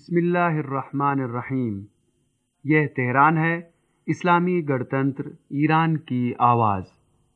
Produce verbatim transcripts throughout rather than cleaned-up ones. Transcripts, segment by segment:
बिस्मिल्लाहिर्रहमानिर्रहीम। यह तेहरान है, इस्लामी गणतंत्र ईरान की आवाज़।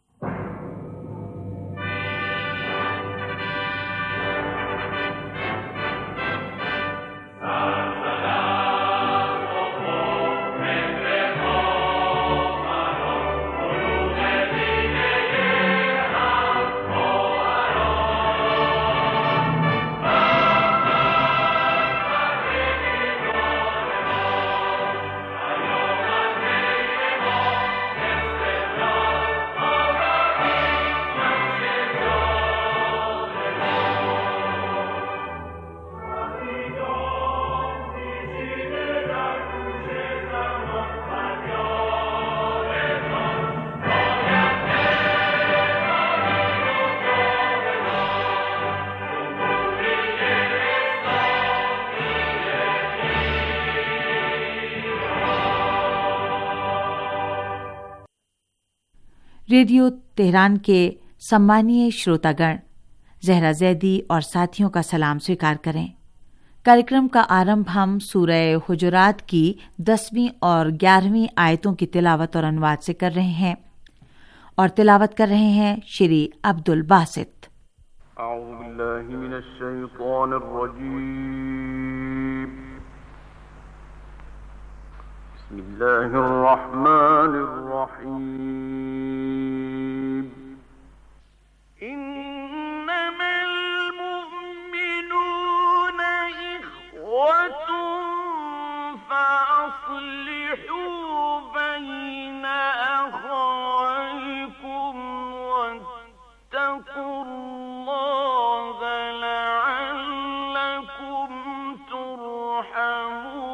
रेडियो तेहरान के सम्मानीय श्रोतागण, जहरा जैदी और साथियों का सलाम स्वीकार करें। कार्यक्रम का आरंभ हम सूरह हुजुरात की दसवीं और ग्यारहवीं आयतों की तिलावत और अनुवाद से कर रहे हैं और तिलावत कर रहे हैं श्री अब्दुल बासित। बिस्मिल्लाहिर्रहमानिर्रहीम। इन्नमल मुअ्मिनून इख्वतुन फअस्लिहू बैन अख़वैकुम वत्तक़ुल्लाह लअल्लकुम तुरहमून।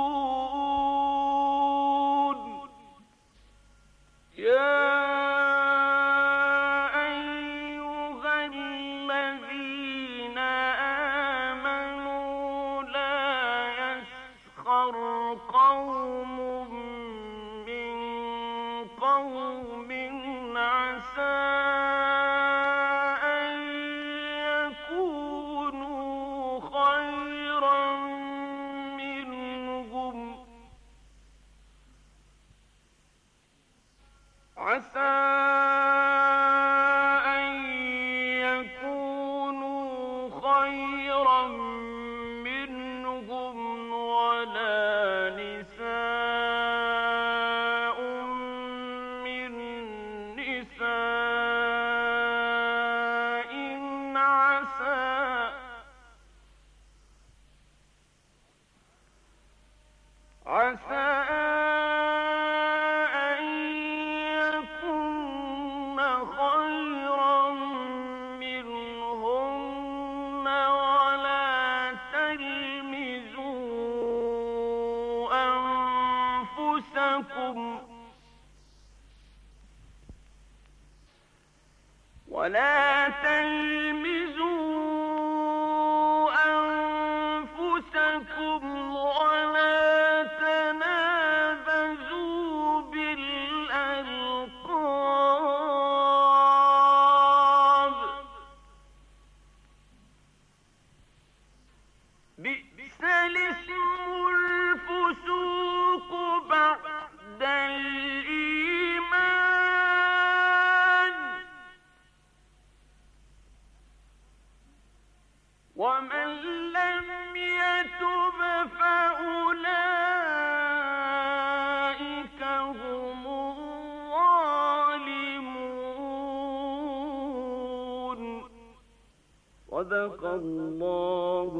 ولا تلمزوا أنفسكم ولا تنابزوا بالألقاب بئس الاسم الفسوق بعد الإيمان ومن لم يتب فأولئك هم الظالمون صدق الله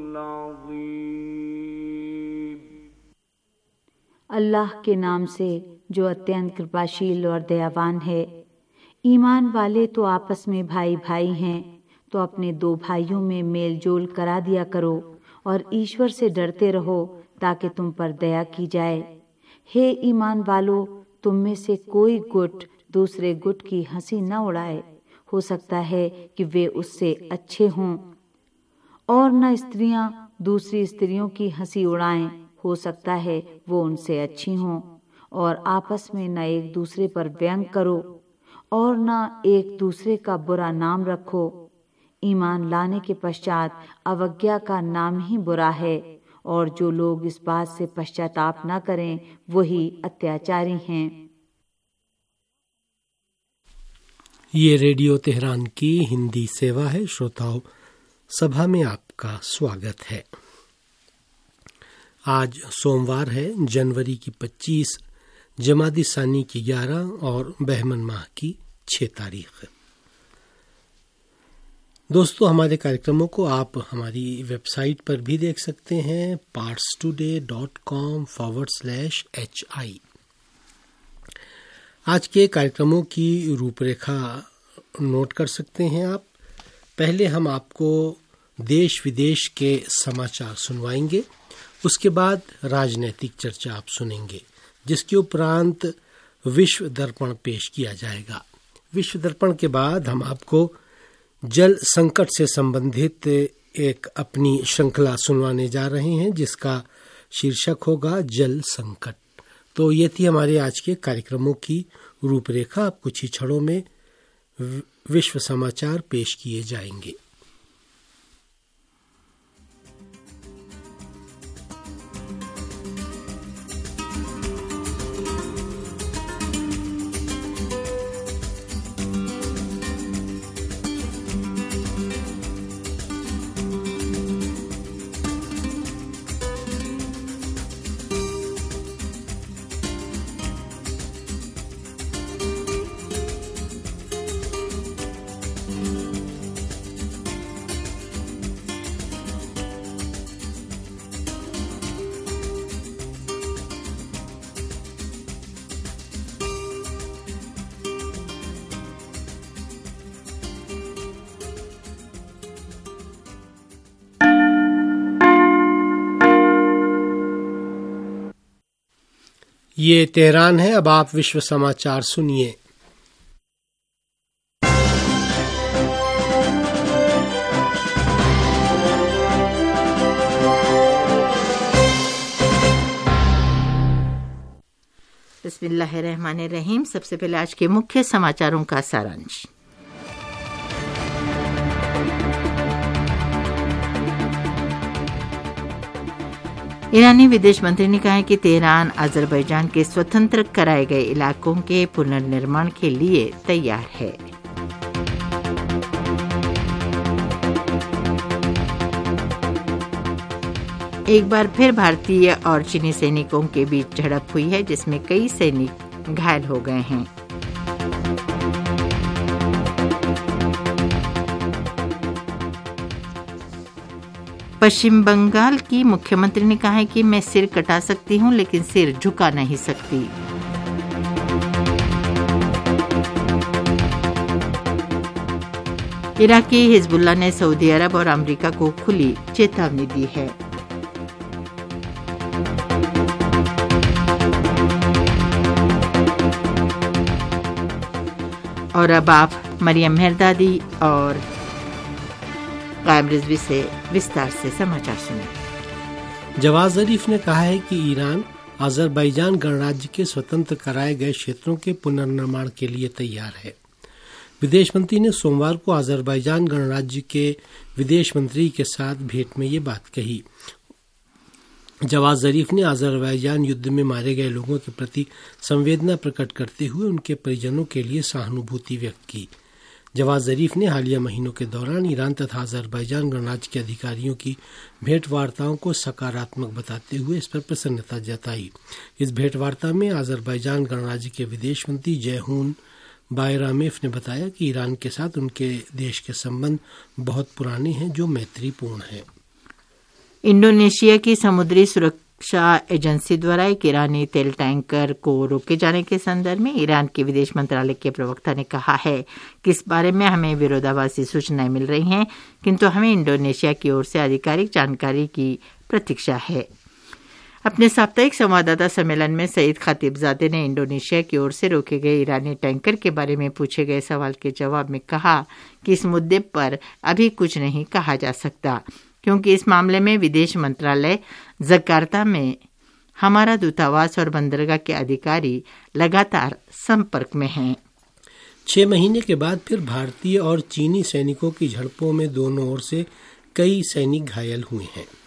العظيم। अल्लाह के नाम से जो अत्यंत कृपाशील और दयावान है। ईमान वाले तो आपस में भाई भाई हैं, तो अपने दो भाइयों में मेल जोल करा दिया करो और ईश्वर से डरते रहो ताकि तुम पर दया की जाए। हे ईमान वालो, तुम में से कोई गुट दूसरे गुट की हंसी न उड़ाए, हो सकता है कि वे उससे अच्छे हों, और न स्त्रियां दूसरी स्त्रियों की हंसी उड़ाएं, हो सकता है वो उनसे अच्छी हों। और आपस में न एक दूसरे पर व्यंग करो और न एक दूसरे का बुरा नाम रखो। ईमान लाने के पश्चात अवज्ञा का नाम ही बुरा है और जो लोग इस बात से पश्चाताप न करें वही अत्याचारी हैं। ये रेडियो तेहरान की हिंदी सेवा है। श्रोताओं, सभा में आपका स्वागत है। आज सोमवार है, जनवरी की पच्चीस, जमादी सानी की ग्यारह और बहमन माह की छह तारीख। दोस्तों, हमारे कार्यक्रमों को आप हमारी वेबसाइट पर भी देख सकते हैं, Pars today dot com forward slash H I. आज के कार्यक्रमों की रूपरेखा नोट कर सकते हैं आप। पहले हम आपको देश विदेश के समाचार सुनवाएंगे, उसके बाद राजनीतिक चर्चा आप सुनेंगे, जिसके उपरांत विश्व दर्पण पेश किया जाएगा। विश्व दर्पण के बाद हम आपको जल संकट से संबंधित एक अपनी श्रृंखला सुनवाने जा रहे हैं, जिसका शीर्षक होगा जल संकट। तो ये थी हमारे आज के कार्यक्रमों की रूपरेखा। अब कुछ ही क्षणों में विश्व समाचार पेश किए जाएंगे। ये तेहरान है। अब आप विश्व समाचार सुनिए। बिस्मिल्लाहिर्रहमानिर्रहीम। सबसे पहले आज के मुख्य समाचारों का सारांश। ईरानी विदेश मंत्री ने कहा है कि तेहरान अजरबैजान के स्वतंत्र कराए गए इलाकों के पुनर्निर्माण के लिए तैयार है। एक बार फिर भारतीय और चीनी सैनिकों के बीच झड़प हुई है, जिसमें कई सैनिक घायल हो गए हैं। पश्चिम बंगाल की मुख्यमंत्री ने कहा है कि मैं सिर कटा सकती हूं, लेकिन सिर झुका नहीं सकती। इराकी हिजबुल्लाह ने सऊदी अरब और अमेरिका को खुली चेतावनी दी है। और अब आप मरियम मेहरदादी और कायम रिजवी से विस्तार से समाचार सुने। जवाद जरीफ ने कहा है कि ईरान अजरबैजान गणराज्य के स्वतंत्र कराए गए क्षेत्रों के पुनर्निर्माण के लिए तैयार है। विदेश मंत्री ने सोमवार को अजरबैजान गणराज्य के विदेश मंत्री के साथ भेंट में ये बात कही। जवाद जरीफ ने अजरबैजान युद्ध में मारे गए लोगों के प्रति संवेदना प्रकट करते हुए उनके परिजनों के लिए सहानुभूति व्यक्त की। जवाद जरीफ ने हालिया महीनों के दौरान ईरान तथा अजरबैजान गणराज्य के अधिकारियों की भेंट वार्ताओं को सकारात्मक बताते हुए इस पर प्रसन्नता जताई। इस भेंट वार्ता में अजरबैजान गणराज्य के विदेश मंत्री जयहून बायरामेफ ने बताया कि ईरान के साथ उनके देश के संबंध बहुत पुराने हैं, जो मैत्रीपूर्ण हैं। इंडोनेशिया की समुद्री सुरक्षा एजेंसी द्वारा एक ईरानी तेल टैंकर को रोके जाने के संदर्भ में ईरान के विदेश मंत्रालय के प्रवक्ता ने कहा है कि इस बारे में हमें विरोधाभासी सूचनाएं मिल रही हैं, किंतु हमें इंडोनेशिया की ओर से आधिकारिक जानकारी की प्रतीक्षा है। अपने साप्ताहिक संवाददाता सम्मेलन में सईद खातिबजादे ने इंडोनेशिया की ओर से रोके गए ईरानी टैंकर के बारे में पूछे गए सवाल के जवाब में कहा कि इस मुद्दे पर अभी कुछ नहीं कहा जा सकता, क्योंकि इस मामले में विदेश मंत्रालय जकार्ता में हमारा दूतावास और बंदरगाह के अधिकारी लगातार संपर्क में हैं। छह महीने के बाद फिर भारतीय और चीनी सैनिकों की झड़पों में दोनों ओर से कई सैनिक घायल हुए हैं।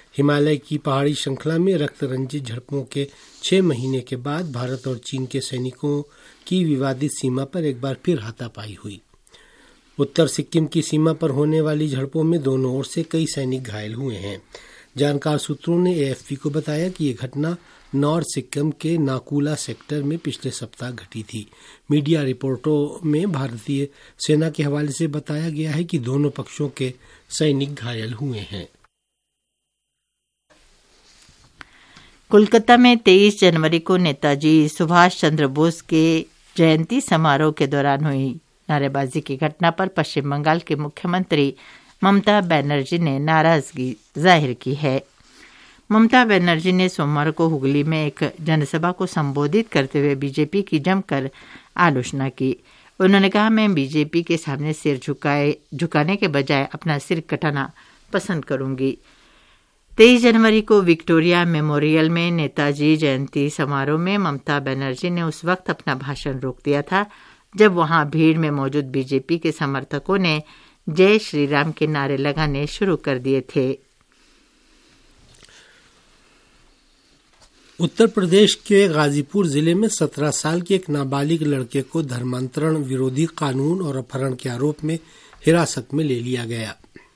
हिमालय की पहाड़ी श्रृंखला में रक्त रंजित झड़पों के छह महीने के बाद भारत और चीन के सैनिकों की विवादित सीमा पर एक बार फिर हाथापाई हुई। उत्तर सिक्किम की सीमा पर होने वाली झड़पों में दोनों ओर से कई सैनिक घायल हुए हैं। जानकार सूत्रों ने एएफपी को बताया कि ये घटना नॉर्थ सिक्किम के नाकूला सेक्टर में पिछले सप्ताह घटी थी। मीडिया रिपोर्टों में भारतीय सेना के हवाले से बताया गया है कि दोनों पक्षों के सैनिक घायल हुए हैं। कोलकाता में तेईस जनवरी को नेताजी सुभाष चंद्र बोस के जयंती समारोह के दौरान हुई नारेबाजी की घटना पर पश्चिम बंगाल के मुख्यमंत्री ममता बनर्जी ने नाराजगी जाहिर की है। ममता बनर्जी ने सोमवार को हुगली में एक जनसभा को संबोधित करते हुए बीजेपी की जमकर आलोचना की। उन्होंने कहा, मैं बीजेपी के सामने सिर झुकाए झुकाने के बजाय अपना सिर कटाना पसंद करूंगी। तेईस जनवरी को विक्टोरिया मेमोरियल में नेताजी जयंती समारोह में ममता बनर्जी ने उस वक्त अपना भाषण रोक दिया था जब वहां भीड़ में मौजूद बीजेपी के समर्थकों ने जय श्री राम के नारे लगाने शुरू कर दिए थे। उत्तर प्रदेश के गाजीपुर जिले में सत्रह साल के एक नाबालिग लड़के को धर्मांतरण विरोधी कानून और अपहरण के आरोप में हिरासत में ले लिया गया।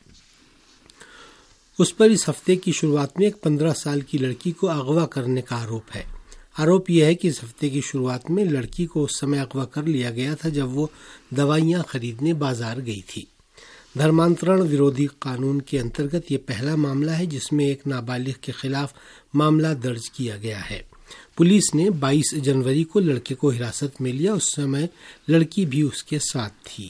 उस पर इस हफ्ते की शुरुआत में एक पंद्रह साल की लड़की को अगवा करने का आरोप है। आरोप यह है कि इस हफ्ते की शुरुआत में लड़की को उस समय अगवा कर लिया गया था जब वो दवाइयां खरीदने बाजार गई थी। धर्मांतरण विरोधी कानून के अंतर्गत ये पहला मामला है जिसमें एक नाबालिग के खिलाफ मामला दर्ज किया गया है। पुलिस ने बाईस जनवरी को लड़के को हिरासत में लिया। उस समय लड़की भी उसके साथ थी।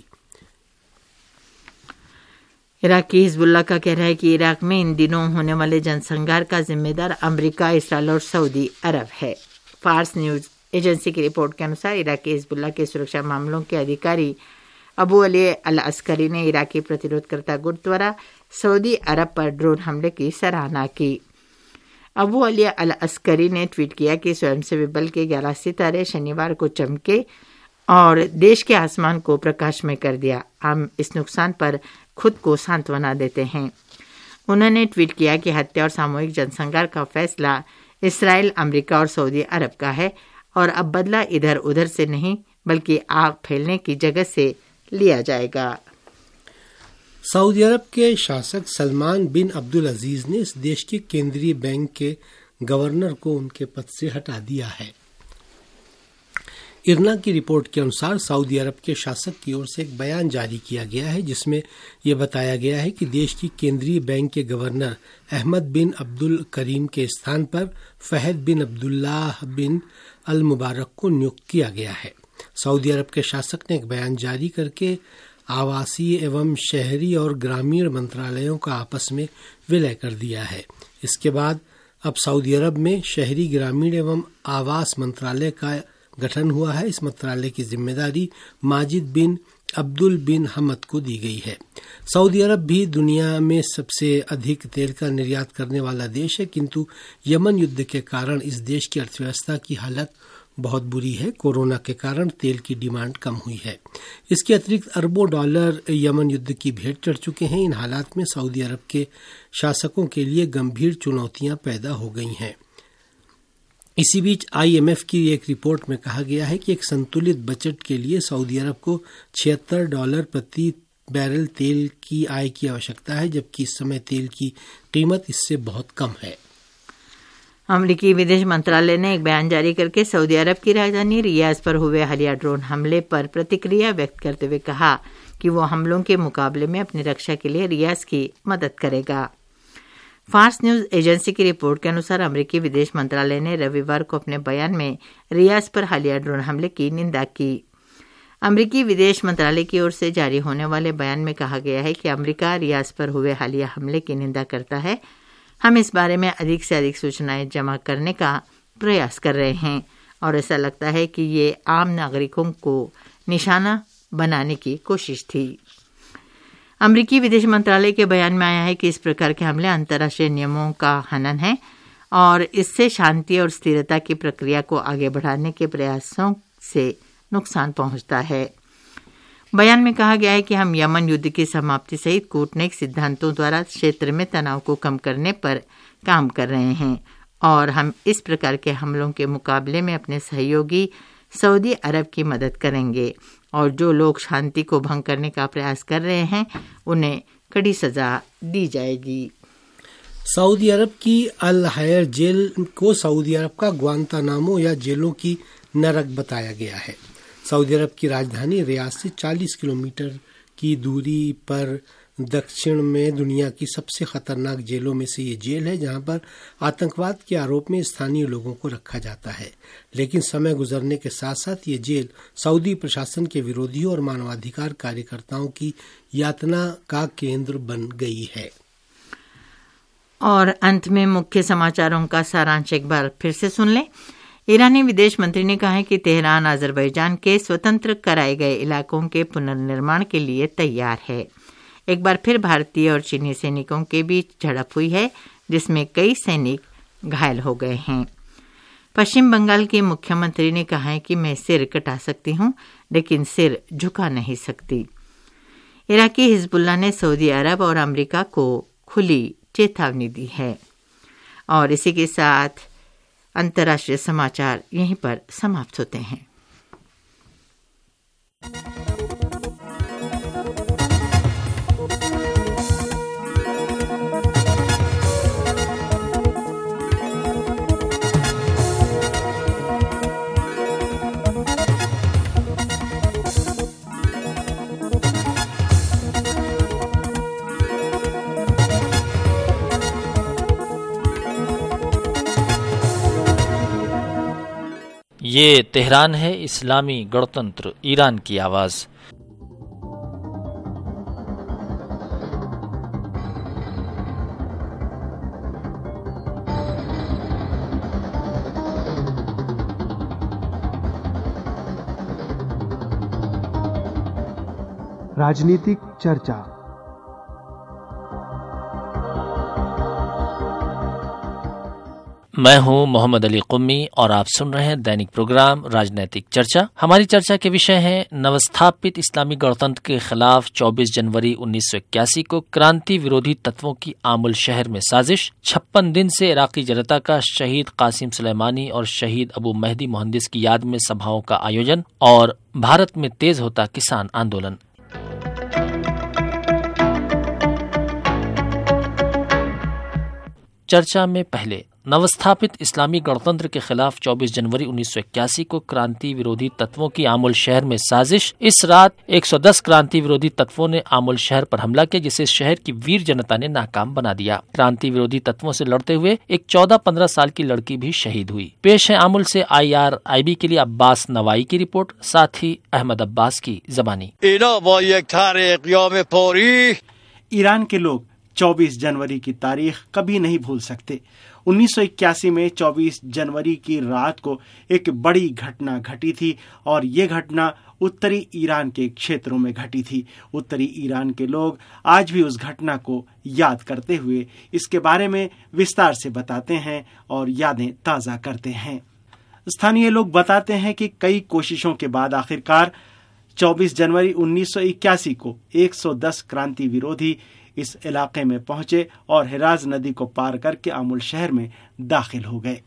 इराकी हिजबुल्लाह का कहना है कि इराक में इन दिनों होने वाले जनसंहार का जिम्मेदार अमेरिका, इसराइल और सऊदी अरब है। फार्स न्यूज एजेंसी की रिपोर्ट के अनुसार इराकी हिजबुल्लाह के सुरक्षा मामलों के अधिकारी अबू अली अल अस्करी ने इराकी प्रतिरोधकर्ता गुट द्वारा सऊदी अरब पर ड्रोन हमले की सराहना की। अबू अली अल अस्करी ने ट्वीट किया कि स्वयंसेवी बल के ग्यारह सितारे शनिवार को चमके और देश के आसमान को प्रकाशमय कर दिया। हम इस नुकसान पर खुद को सांत्वना देते हैं। उन्होंने ट्वीट किया कि हत्या और सामूहिक जनसंहार का फैसला इसराइल, अमेरिका और सऊदी अरब का है और अब बदला इधर उधर से नहीं बल्कि आग फैलने की जगह से लिया जाएगा। सऊदी अरब के शासक सलमान बिन अब्दुल अजीज ने इस देश के केंद्रीय बैंक के गवर्नर को उनके पद से हटा दिया है। इरना की रिपोर्ट के अनुसार सऊदी अरब के शासक की ओर से एक बयान जारी किया गया है जिसमें यह बताया गया है कि देश की केंद्रीय बैंक के governor Ahmed bin Abdul Karim के स्थान पर फहद बिन अब्दुल्लाह बिन अल मुबारक को नियुक्त किया गया है। सऊदी अरब के शासक ने एक बयान जारी करके आवासीय एवं शहरी और ग्रामीण मंत्रालयों का आपस में विलय कर दिया है। इसके बाद अब सऊदी अरब में शहरी, ग्रामीण एवं आवास मंत्रालय का गठन हुआ है। इस मंत्रालय की जिम्मेदारी माजिद बिन अब्दुल बिन हमद को दी गई है। सऊदी अरब भी दुनिया में सबसे अधिक तेल का निर्यात करने वाला देश है, किंतु यमन युद्ध के कारण इस देश की अर्थव्यवस्था की हालत बहुत बुरी है। कोरोना के कारण तेल की डिमांड कम हुई है। इसके अतिरिक्त अरबों डॉलर यमन युद्ध की भेंट चढ़ चुके हैं। इन हालात में सऊदी अरब के शासकों के लिए गंभीर चुनौतियां पैदा हो गई हैं। इसी बीच आईएमएफ की एक रिपोर्ट में कहा गया है कि एक संतुलित बजट के लिए सऊदी अरब को छिहत्तर डॉलर प्रति बैरल तेल की आय की आवश्यकता है, जबकि इस समय तेल की कीमत इससे बहुत कम है। अमेरिकी विदेश मंत्रालय ने एक बयान जारी करके सऊदी अरब की राजधानी रियाद पर हुए हालिया ड्रोन हमले पर प्रतिक्रिया व्यक्त करते हुए कहा कि वो हमलों के मुकाबले में अपनी रक्षा के लिए रियाद की मदद करेगा। फार्स न्यूज एजेंसी की रिपोर्ट के अनुसार अमेरिकी विदेश मंत्रालय ने रविवार को अपने बयान में रियाद पर हालिया ड्रोन हमले की निंदा की। अमेरिकी विदेश मंत्रालय की ओर से जारी होने वाले बयान में कहा गया है कि अमेरिका रियाद पर हुए हालिया हमले की निंदा करता है। हम इस बारे में अधिक से अधिक सूचनाएं जमा करने का प्रयास कर रहे हैं और ऐसा लगता है कि ये आम नागरिकों को निशाना बनाने की कोशिश थी। अमेरिकी विदेश मंत्रालय के बयान में आया है कि इस प्रकार के हमले अंतर्राष्ट्रीय नियमों का हनन है और इससे शांति और स्थिरता की प्रक्रिया को आगे बढ़ाने के प्रयासों से नुकसान पहुंचता है। बयान में कहा गया है कि हम यमन युद्ध की समाप्ति सहित कूटनीतिक सिद्धांतों द्वारा क्षेत्र में तनाव को कम करने पर काम कर रहे हैं और हम इस प्रकार के हमलों के मुकाबले में अपने सहयोगी सऊदी अरब की मदद करेंगे और जो लोग शांति को भंग करने का प्रयास कर रहे हैं उन्हें कड़ी सजा दी जाएगी। सऊदी अरब की अल हयर जेल को सऊदी अरब का ग्वांतानामो या जेलों की नरक बताया गया है। सऊदी अरब की राजधानी रियाद से चालीस किलोमीटर की दूरी पर दक्षिण में दुनिया की सबसे खतरनाक जेलों में से ये जेल है, जहां पर आतंकवाद के आरोप में स्थानीय लोगों को रखा जाता है। लेकिन समय गुजरने के साथ साथ ये जेल सऊदी प्रशासन के विरोधियों और मानवाधिकार कार्यकर्ताओं की यातना का केंद्र बन गई है। और अंत में मुख्य समाचारों का सारांश एक बार फिर से सुन लें। ईरानी विदेश मंत्री ने कहा है कि तेहरान अजरबैजान के स्वतंत्र कराए गए इलाकों के पुनर्निर्माण के लिए तैयार है। एक बार फिर भारतीय और चीनी सैनिकों के बीच झड़प हुई है, जिसमें कई सैनिक घायल हो गए हैं। पश्चिम बंगाल के मुख्यमंत्री ने कहा है कि मैं सिर कटा सकती हूं, लेकिन सिर झुका नहीं सकती। इराकी हिजबुल्लाह ने सऊदी अरब और अमेरिका को खुली चेतावनी दी है। और इसी के साथ अंतर्राष्ट्रीय समाचार यहीं पर समाप्त होते हैं। ये तेहरान है, इस्लामी गणतंत्र ईरान की आवाज। राजनीतिक चर्चा। मैं हूं मोहम्मद अली कुम्मी और आप सुन रहे हैं दैनिक प्रोग्राम राजनीतिक चर्चा। हमारी चर्चा के विषय हैं नवस्थापित इस्लामी गणतंत्र के खिलाफ चौबीस जनवरी उन्नीस सौ इक्यासी को क्रांति विरोधी तत्वों की आमुल शहर में साजिश, छप्पन दिन से इराकी जनता का शहीद कासिम सुलेमानी और शहीद अबू मेहदी मुहंदिस की याद में सभाओं का आयोजन और भारत में तेज होता किसान आंदोलन। चर्चा में पहले नवस्थापित इस्लामी गणतंत्र के खिलाफ चौबीस जनवरी उन्नीस सौ इक्यासी को क्रांति विरोधी तत्वों की आमुल शहर में साजिश। इस रात एक सौ दस क्रांति विरोधी तत्वों ने आमुल शहर पर हमला किया, जिसे शहर की वीर जनता ने नाकाम बना दिया। क्रांति विरोधी तत्वों से लड़ते हुए एक चौदह पंद्रह साल की लड़की भी शहीद हुई। पेश है आमुल से आई आर आई बी के लिए अब्बास नवाई की रिपोर्ट, साथ ही अहमद अब्बास की जबानी। ईरान के लोग चौबीस जनवरी की तारीख कभी नहीं भूल सकते। उन्नीस सौ इक्यासी में चौबीस जनवरी की रात को एक बड़ी घटना घटी थी और ये घटना उत्तरी ईरान के क्षेत्रों में घटी थी। उत्तरी ईरान के लोग आज भी उस घटना को याद करते हुए इसके बारे में विस्तार से बताते हैं और यादें ताज़ा करते हैं। स्थानीय लोग बताते हैं कि कई कोशिशों के बाद आखिरकार चौबीस जनवरी उन्नीस सौ इक्यासी को एक सौ दस क्रांति विरोधी इस इलाके में पहुंचे और हिराज नदी को पार करके आमुल शहर में दाखिल हो गए।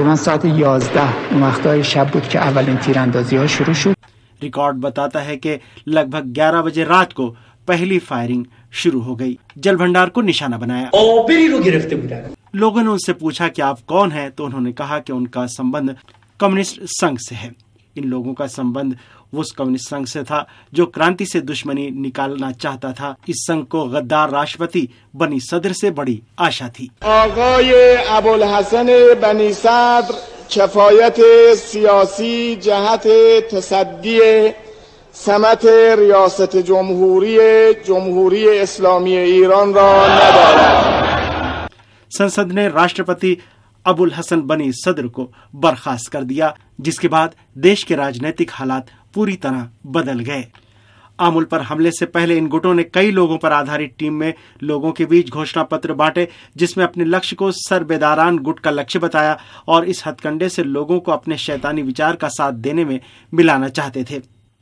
रिकॉर्ड बताता है कि लगभग ग्यारह बजे रात को पहली फायरिंग शुरू हो गई। जल भंडार को निशाना बनाया। लोगों ने उनसे पूछा कि आप कौन हैं, तो उन्होंने कहा कि उनका संबंध कम्युनिस्ट संघ से है। इन लोगों का संबंध उस कम्युनिस्ट संघ से था जो क्रांति से दुश्मनी निकालना चाहता था। इस संघ को गद्दार राष्ट्रपति बनी सदर से बड़ी आशा थी। आगाए अबुल हसन बनी सदर कफायत सियासी जहत तसद्दी समत रियासत जमहूरी जमहूरी इस्लामी ईरान रा नदारद। संसद ने राष्ट्रपति अबुल हसन बनी सदर को बर्खास्त कर दिया, जिसके बाद देश के राजनीतिक हालात पूरी तरह बदल गए। आमुल पर हमले से पहले इन गुटों ने कई लोगों पर आधारित टीम में लोगों के बीच घोषणा पत्र बांटे, जिसमें अपने लक्ष्य को सरबेदारान गुट का लक्ष्य बताया और इस हथकंडे से लोगों को अपने शैतानी विचार का साथ देने में मिलाना चाहते थे।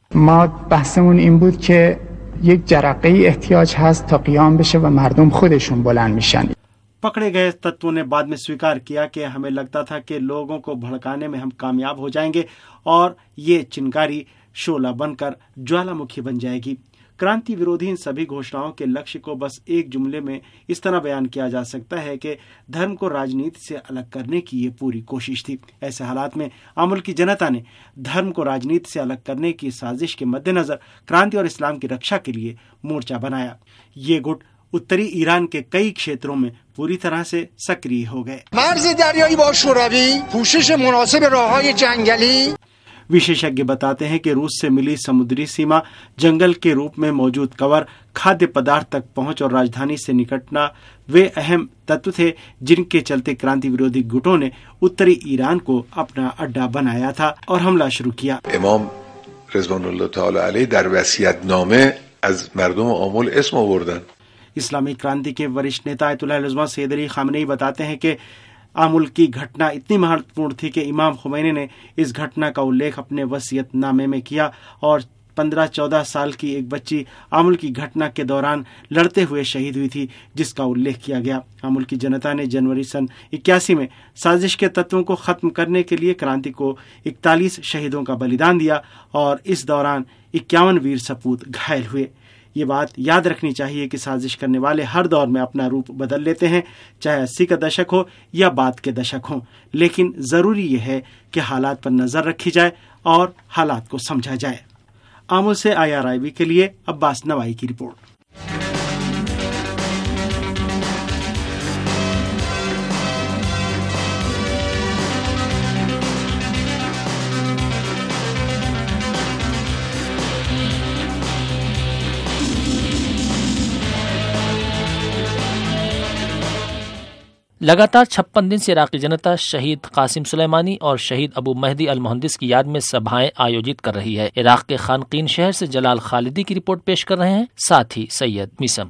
ما بحثمون این بود که یک جرقه‌ای احتیاج هست تا قیام بشه و مردم خودشون بلند میشن. पकड़े गए तत्वों ने बाद में स्वीकार किया कि हमें लगता था कि लोगों को भड़काने में हम कामयाब हो जाएंगे और ये चिंगारी शोला बनकर ज्वालामुखी बन जाएगी। क्रांति विरोधी इन सभी घोषणाओं के लक्ष्य को बस एक जुमले में इस तरह बयान किया जा सकता है कि धर्म को राजनीति से अलग करने की ये पूरी कोशिश थी। ऐसे हालात में अमुल की जनता ने धर्म को राजनीति से अलग करने की साजिश के मद्देनजर क्रांति और इस्लाम की रक्षा के लिए मोर्चा बनाया। ये गुट उत्तरी ईरान के कई क्षेत्रों में पूरी तरह से सक्रिय हो गए। मर्ज दरियाई बा शोरावी, पूछश मुनासिब राहय जंगली। विशेषज्ञ बताते हैं कि रूस से मिली समुद्री सीमा, जंगल के रूप में मौजूद कवर, खाद्य पदार्थ तक पहुंच और राजधानी से निकटना वे अहम तत्व थे जिनके चलते क्रांति विरोधी गुटों ने उत्तरी ईरान को अपना अड्डा बनाया था और हमला शुरू किया। इमाम रिजवानुल्लाह तआला अलैहि दर वसीयतनामे अज मर्दम आमुल इस्म आवर्दन। इस्लामी क्रांति के वरिष्ठ नेता Ayatollah al Uzma Sayyid Ali Khamenei बताते हैं कि आमुल की घटना इतनी महत्वपूर्ण थी कि इमाम खुमैनी ने इस घटना का उल्लेख अपने वसीयतनामे में किया और पंद्रह चौदह साल की एक बच्ची आमुल की घटना के दौरान लड़ते हुए शहीद हुई थी, जिसका उल्लेख किया गया। आमुल की जनता ने जनवरी सन इक्यासी में साजिश के तत्वों को खत्म करने के लिए क्रांति को इकतालीस शहीदों का बलिदान दिया और इस दौरान इक्यावन वीर सपूत घायल हुए। ये बात याद रखनी चाहिए कि साजिश करने वाले हर दौर में अपना रूप बदल लेते हैं, चाहे अस्सी का दशक हो या बाद के दशक हो, लेकिन जरूरी यह है कि हालात पर नजर रखी जाए और हालात को समझा जाए। आमुल से आई आर आई वी के लिए अब्बास नवाई की रिपोर्ट। लगातार छप्पन दिन से इराकी जनता शहीद कासिम सुलेमानी और शहीद अबू महदी अल मुहंदिस की याद में सभाएं आयोजित कर रही है। इराक के खानकीन शहर से जलाल खालिदी की रिपोर्ट पेश कर रहे हैं, साथ ही सैयद मिसम।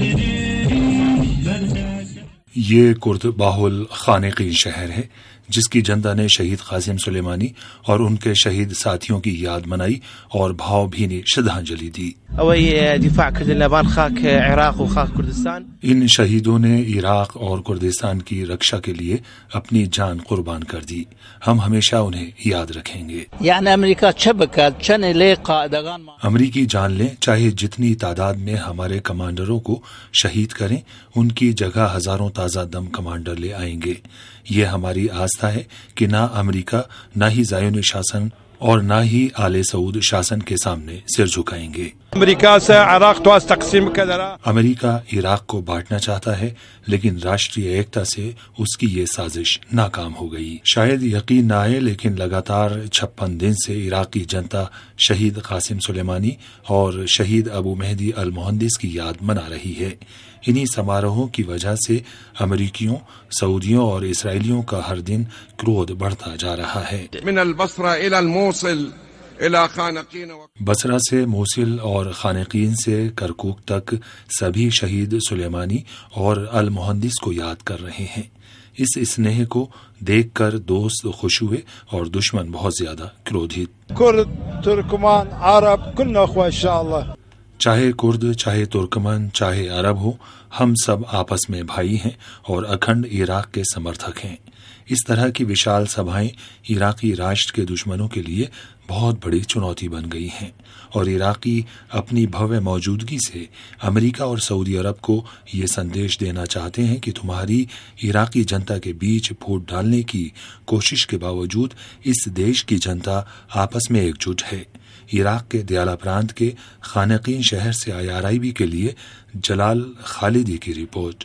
ये कुर्द बाहुल खानकीन शहर है जिसकी जनता ने शहीद कासिम सुलेमानी और उनके शहीद साथियों की याद मनाई और भावभीनी श्रद्धांजलि दी। इन शहीदों ने इराक और कुर्दिस्तान की रक्षा के लिए अपनी जान कुर्बान कर दी। हम हमेशा उन्हें याद रखेंगे। अमरीकी जान लें, चाहे जितनी तादाद में हमारे कमांडरों को शहीद करें, उनकी जगह हजारों ताजा दम कमांडर ले आएंगे। ये हमारी आस्था है कि ना अमेरिका, ना ही ज़ायोनी शासन और ना ही आले सऊद शासन के सामने सिर झुकाएंगे। अमेरिका इराक को बांटना चाहता है, लेकिन राष्ट्रीय एकता से उसकी ये साजिश नाकाम हो गई। शायद यकीन न आए, लेकिन लगातार छप्पन दिन से इराकी जनता शहीद कासिम सुलेमानी और शहीद अबू महदी अल मुहंदिस की याद मना रही है। इन्हीं समारोहों की वजह से अमेरिकियों, सऊदियों और इसराइलियों का हर दिन क्रोध बढ़ता जा रहा है। बसरा से मोसिल और खानकीन से करकुक तक सभी शहीद सुलेमानी और अल मुहंदिस को याद कर रहे हैं। इस स्नेह को देखकर दोस्त खुश हुए और दुश्मन बहुत ज्यादा क्रोधित। कुर्द, तुर्कमान, अरब, कुल्ना अख्वा इंशाअल्लाह। चाहे कुर्द, चाहे तुर्कमन, चाहे अरब हो, हम सब आपस में भाई हैं और अखंड इराक के समर्थक हैं। इस तरह की विशाल सभाएं इराकी राष्ट्र के दुश्मनों के लिए बहुत बड़ी चुनौती बन गई हैं और इराकी अपनी भव्य मौजूदगी से अमेरिका और सऊदी अरब को ये संदेश देना चाहते हैं कि तुम्हारी इराकी जनता के बीच फूट डालने की कोशिश के बावजूद इस देश की जनता आपस में एकजुट है। इराक के दयाला प्रांत के खानकीन शहर से आई आर आई वी के लिए जलाल खालिदी की रिपोर्ट।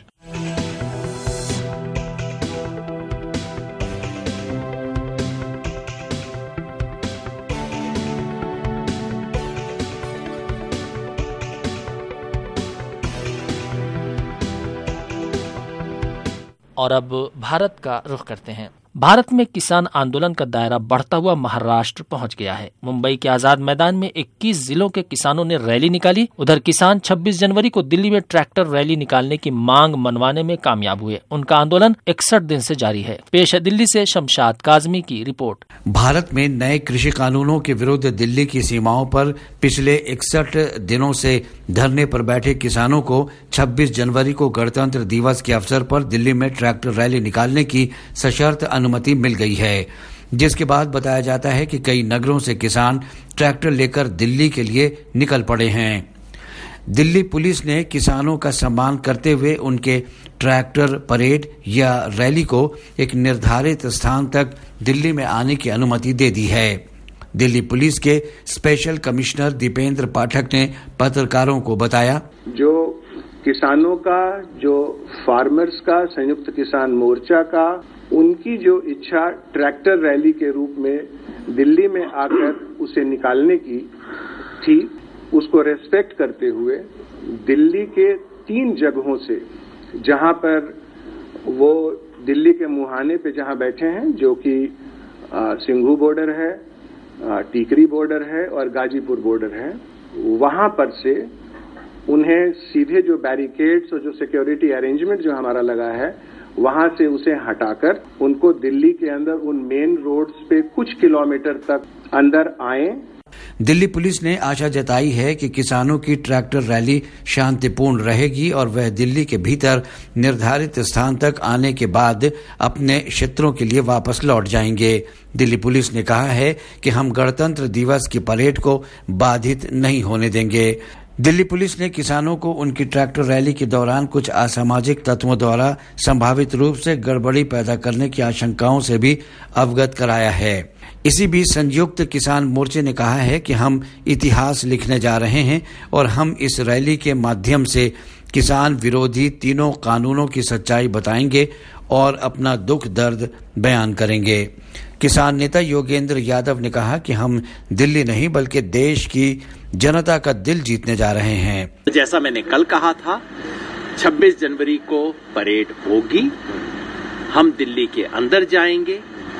और अब भारत का रुख करते हैं। भारत में किसान आंदोलन का दायरा बढ़ता हुआ महाराष्ट्र पहुंच गया है। मुंबई के आजाद मैदान में इक्कीस जिलों के किसानों ने रैली निकाली। उधर किसान छब्बीस जनवरी को दिल्ली में ट्रैक्टर रैली निकालने की मांग मनवाने में कामयाब हुए। उनका आंदोलन इकसठ दिन से जारी है। पेश है दिल्ली से शमशाद काजमी की रिपोर्ट। भारत में नए कृषि कानूनों के विरुद्ध दिल्ली की सीमाओं पर पिछले इकसठ दिनों से धरने पर बैठे किसानों को छब्बीस जनवरी को गणतंत्र दिवस के अवसर पर दिल्ली में ट्रैक्टर रैली निकालने की सशर्त अनुमति मिल गई है, जिसके बाद बताया जाता है कि कई नगरों से किसान ट्रैक्टर लेकर दिल्ली के लिए निकल पड़े हैं। दिल्ली पुलिस ने किसानों का सम्मान करते हुए उनके ट्रैक्टर परेड या रैली को एक निर्धारित स्थान तक दिल्ली में आने की अनुमति दे दी है। दिल्ली पुलिस के स्पेशल कमिश्नर दीपेंद्र पाठक ने पत्रकारों को बताया, जो किसानों का, जो फार्मर्स का, संयुक्त किसान मोर्चा का, उनकी जो इच्छा ट्रैक्टर रैली के रूप में दिल्ली में आकर उसे निकालने की थी, उसको रेस्पेक्ट करते हुए दिल्ली के तीन जगहों से, जहां पर वो दिल्ली के मुहाने पे जहां बैठे हैं, जो कि सिंघू बॉर्डर है, टीकरी बॉर्डर है और गाजीपुर बॉर्डर है, वहां पर से उन्हें सीधे जो बैरिकेड्स और जो सिक्योरिटी अरेंजमेंट जो हमारा लगा है, वहां से उसे हटाकर उनको दिल्ली के अंदर उन मेन रोड्स पे कुछ किलोमीटर तक अंदर आए। दिल्ली पुलिस ने आशा जताई है कि किसानों की ट्रैक्टर रैली शांतिपूर्ण रहेगी और वह दिल्ली के भीतर निर्धारित स्थान तक आने के बाद अपने क्षेत्रों के लिए वापस लौट जाएंगे। दिल्ली पुलिस ने कहा है कि हम गणतंत्र दिवस की परेड को बाधित नहीं होने देंगे। दिल्ली पुलिस ने किसानों को उनकी ट्रैक्टर रैली के दौरान कुछ असामाजिक तत्वों द्वारा संभावित रूप से गड़बड़ी पैदा करने की आशंकाओं से भी अवगत कराया है। इसी बीच संयुक्त किसान मोर्चे ने कहा है कि हम इतिहास लिखने जा रहे हैं और हम इस रैली के माध्यम से किसान विरोधी तीनों कानूनों की सच्चाई बताएंगे और अपना दुख दर्द बयान करेंगे। किसान नेता योगेंद्र यादव ने कहा कि हम दिल्ली नहीं बल्कि देश की जनता का दिल जीतने जा रहे हैं। जैसा मैंने कल कहा था, छब्बीस जनवरी को परेड होगी, हम दिल्ली के अंदर जाएंगे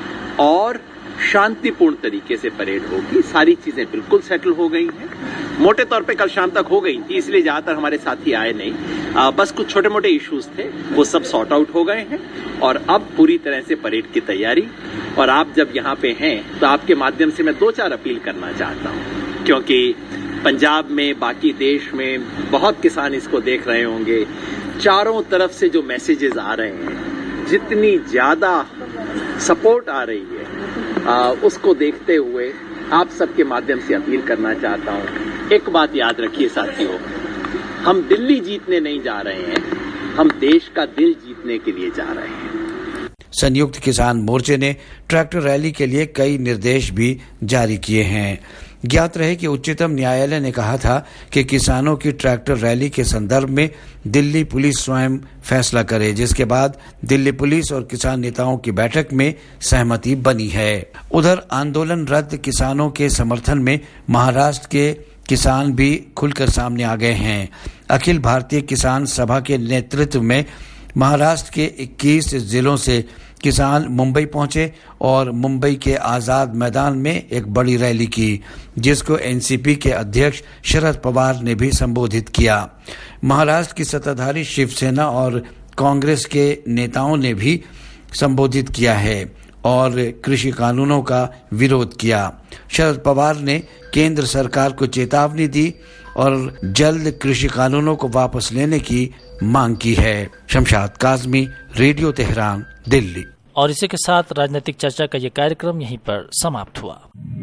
और शांतिपूर्ण तरीके से परेड होगी। सारी चीजें बिल्कुल सेटल हो गई हैं। मोटे तौर पे कल शाम तक हो गई थी, इसलिए ज्यादातर हमारे साथी आए नहीं। आ, बस कुछ छोटे मोटे इश्यूज थे, वो सब सॉर्ट आउट हो गए हैं और अब पूरी तरह से परेड की तैयारी। और आप जब यहाँ पे हैं तो आपके माध्यम से मैं दो चार अपील करना चाहता हूँ, क्योंकि पंजाब में, बाकी देश में बहुत किसान इसको देख रहे होंगे। चारों तरफ से जो मैसेजेस आ रहे हैं, जितनी ज्यादा सपोर्ट आ रही है, आ, उसको देखते हुए आप सबके माध्यम से अपील करना चाहता हूँ। एक बात याद रखिए साथियों, हम दिल्ली जीतने नहीं जा रहे हैं, हम देश का दिल जीतने के लिए जा रहे हैं। संयुक्त किसान मोर्चे ने ट्रैक्टर रैली के लिए कई निर्देश भी जारी किए हैं। ज्ञात रहे कि उच्चतम न्यायालय ने कहा था कि किसानों की ट्रैक्टर रैली के संदर्भ में दिल्ली पुलिस स्वयं फैसला करे, जिसके बाद दिल्ली पुलिस और किसान नेताओं की बैठक में सहमति बनी है। उधर आंदोलनरत किसानों के समर्थन में महाराष्ट्र के किसान भी खुलकर सामने आ गए हैं। अखिल भारतीय किसान सभा के नेतृत्व में महाराष्ट्र के इक्कीस जिलों से किसान मुंबई पहुंचे और मुंबई के आजाद मैदान में एक बड़ी रैली की, जिसको एनसीपी के अध्यक्ष शरद पवार ने भी संबोधित किया। महाराष्ट्र की सत्ताधारी शिवसेना और कांग्रेस के नेताओं ने भी संबोधित किया है और कृषि कानूनों का विरोध किया। शरद पवार ने केंद्र सरकार को चेतावनी दी और जल्द कृषि कानूनों को वापस लेने की मांग की है। Shamshad Kazmi, radio Tehran, Delhi. और इसी के साथ राजनीतिक चर्चा का ये कार्यक्रम यहीं पर समाप्त हुआ।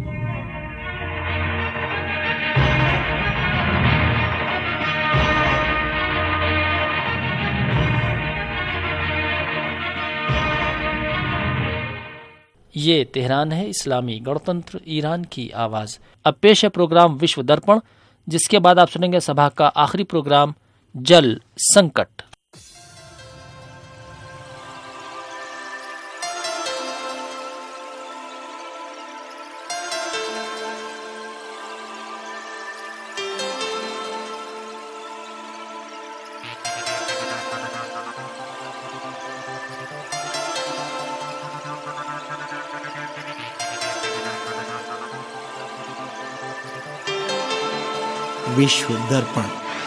ये तेहरान है, इस्लामी गणतंत्र ईरान की आवाज। अब पेश है प्रोग्राम विश्व दर्पण, जिसके बाद आप सुनेंगे सभा का आखिरी प्रोग्राम जल संकट। विश्व दर्पण।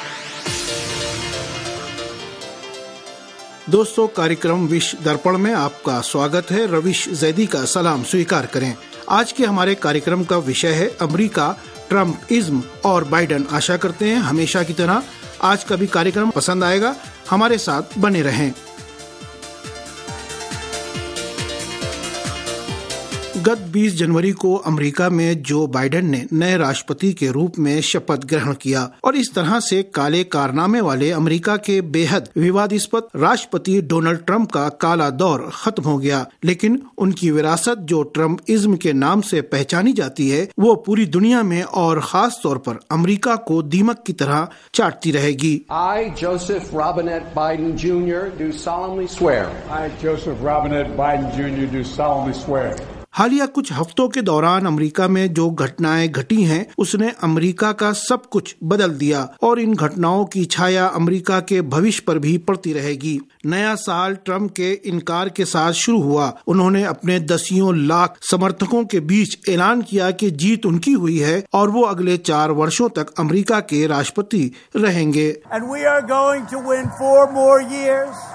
दोस्तों, कार्यक्रम विश्व दर्पण में आपका स्वागत है। रविश जैदी का सलाम स्वीकार करें। आज के हमारे कार्यक्रम का विषय है अमेरिका, ट्रम्प इज्म और बाइडेन। आशा करते हैं हमेशा की तरह आज का भी कार्यक्रम पसंद आएगा। हमारे साथ बने रहें। गत बीस जनवरी को अमेरिका में जो बाइडेन ने नए राष्ट्रपति के रूप में शपथ ग्रहण किया और इस तरह से काले कारनामे वाले अमेरिका के बेहद विवादास्पद राष्ट्रपति डोनाल्ड ट्रंप का काला दौर खत्म हो गया। लेकिन उनकी विरासत जो ट्रम्प इज्म के नाम से पहचानी जाती है, वो पूरी दुनिया में और खास तौर पर अमेरिका को दीमक की तरह चाटती रहेगी। I, Joseph Robinette Biden Junior do solemnly swear. I, Joseph Robinette Biden Junior do solemnly swear. हालिया कुछ हफ्तों के दौरान अमेरिका में जो घटनाएं घटी हैं, उसने अमेरिका का सब कुछ बदल दिया और इन घटनाओं की छाया अमेरिका के भविष्य पर भी पड़ती रहेगी। नया साल ट्रम्प के इनकार के साथ शुरू हुआ। उन्होंने अपने दसियों लाख समर्थकों के बीच ऐलान किया कि जीत उनकी हुई है और वो अगले चार वर्षों तक अमेरिका के राष्ट्रपति रहेंगे। And we are going to win four more years.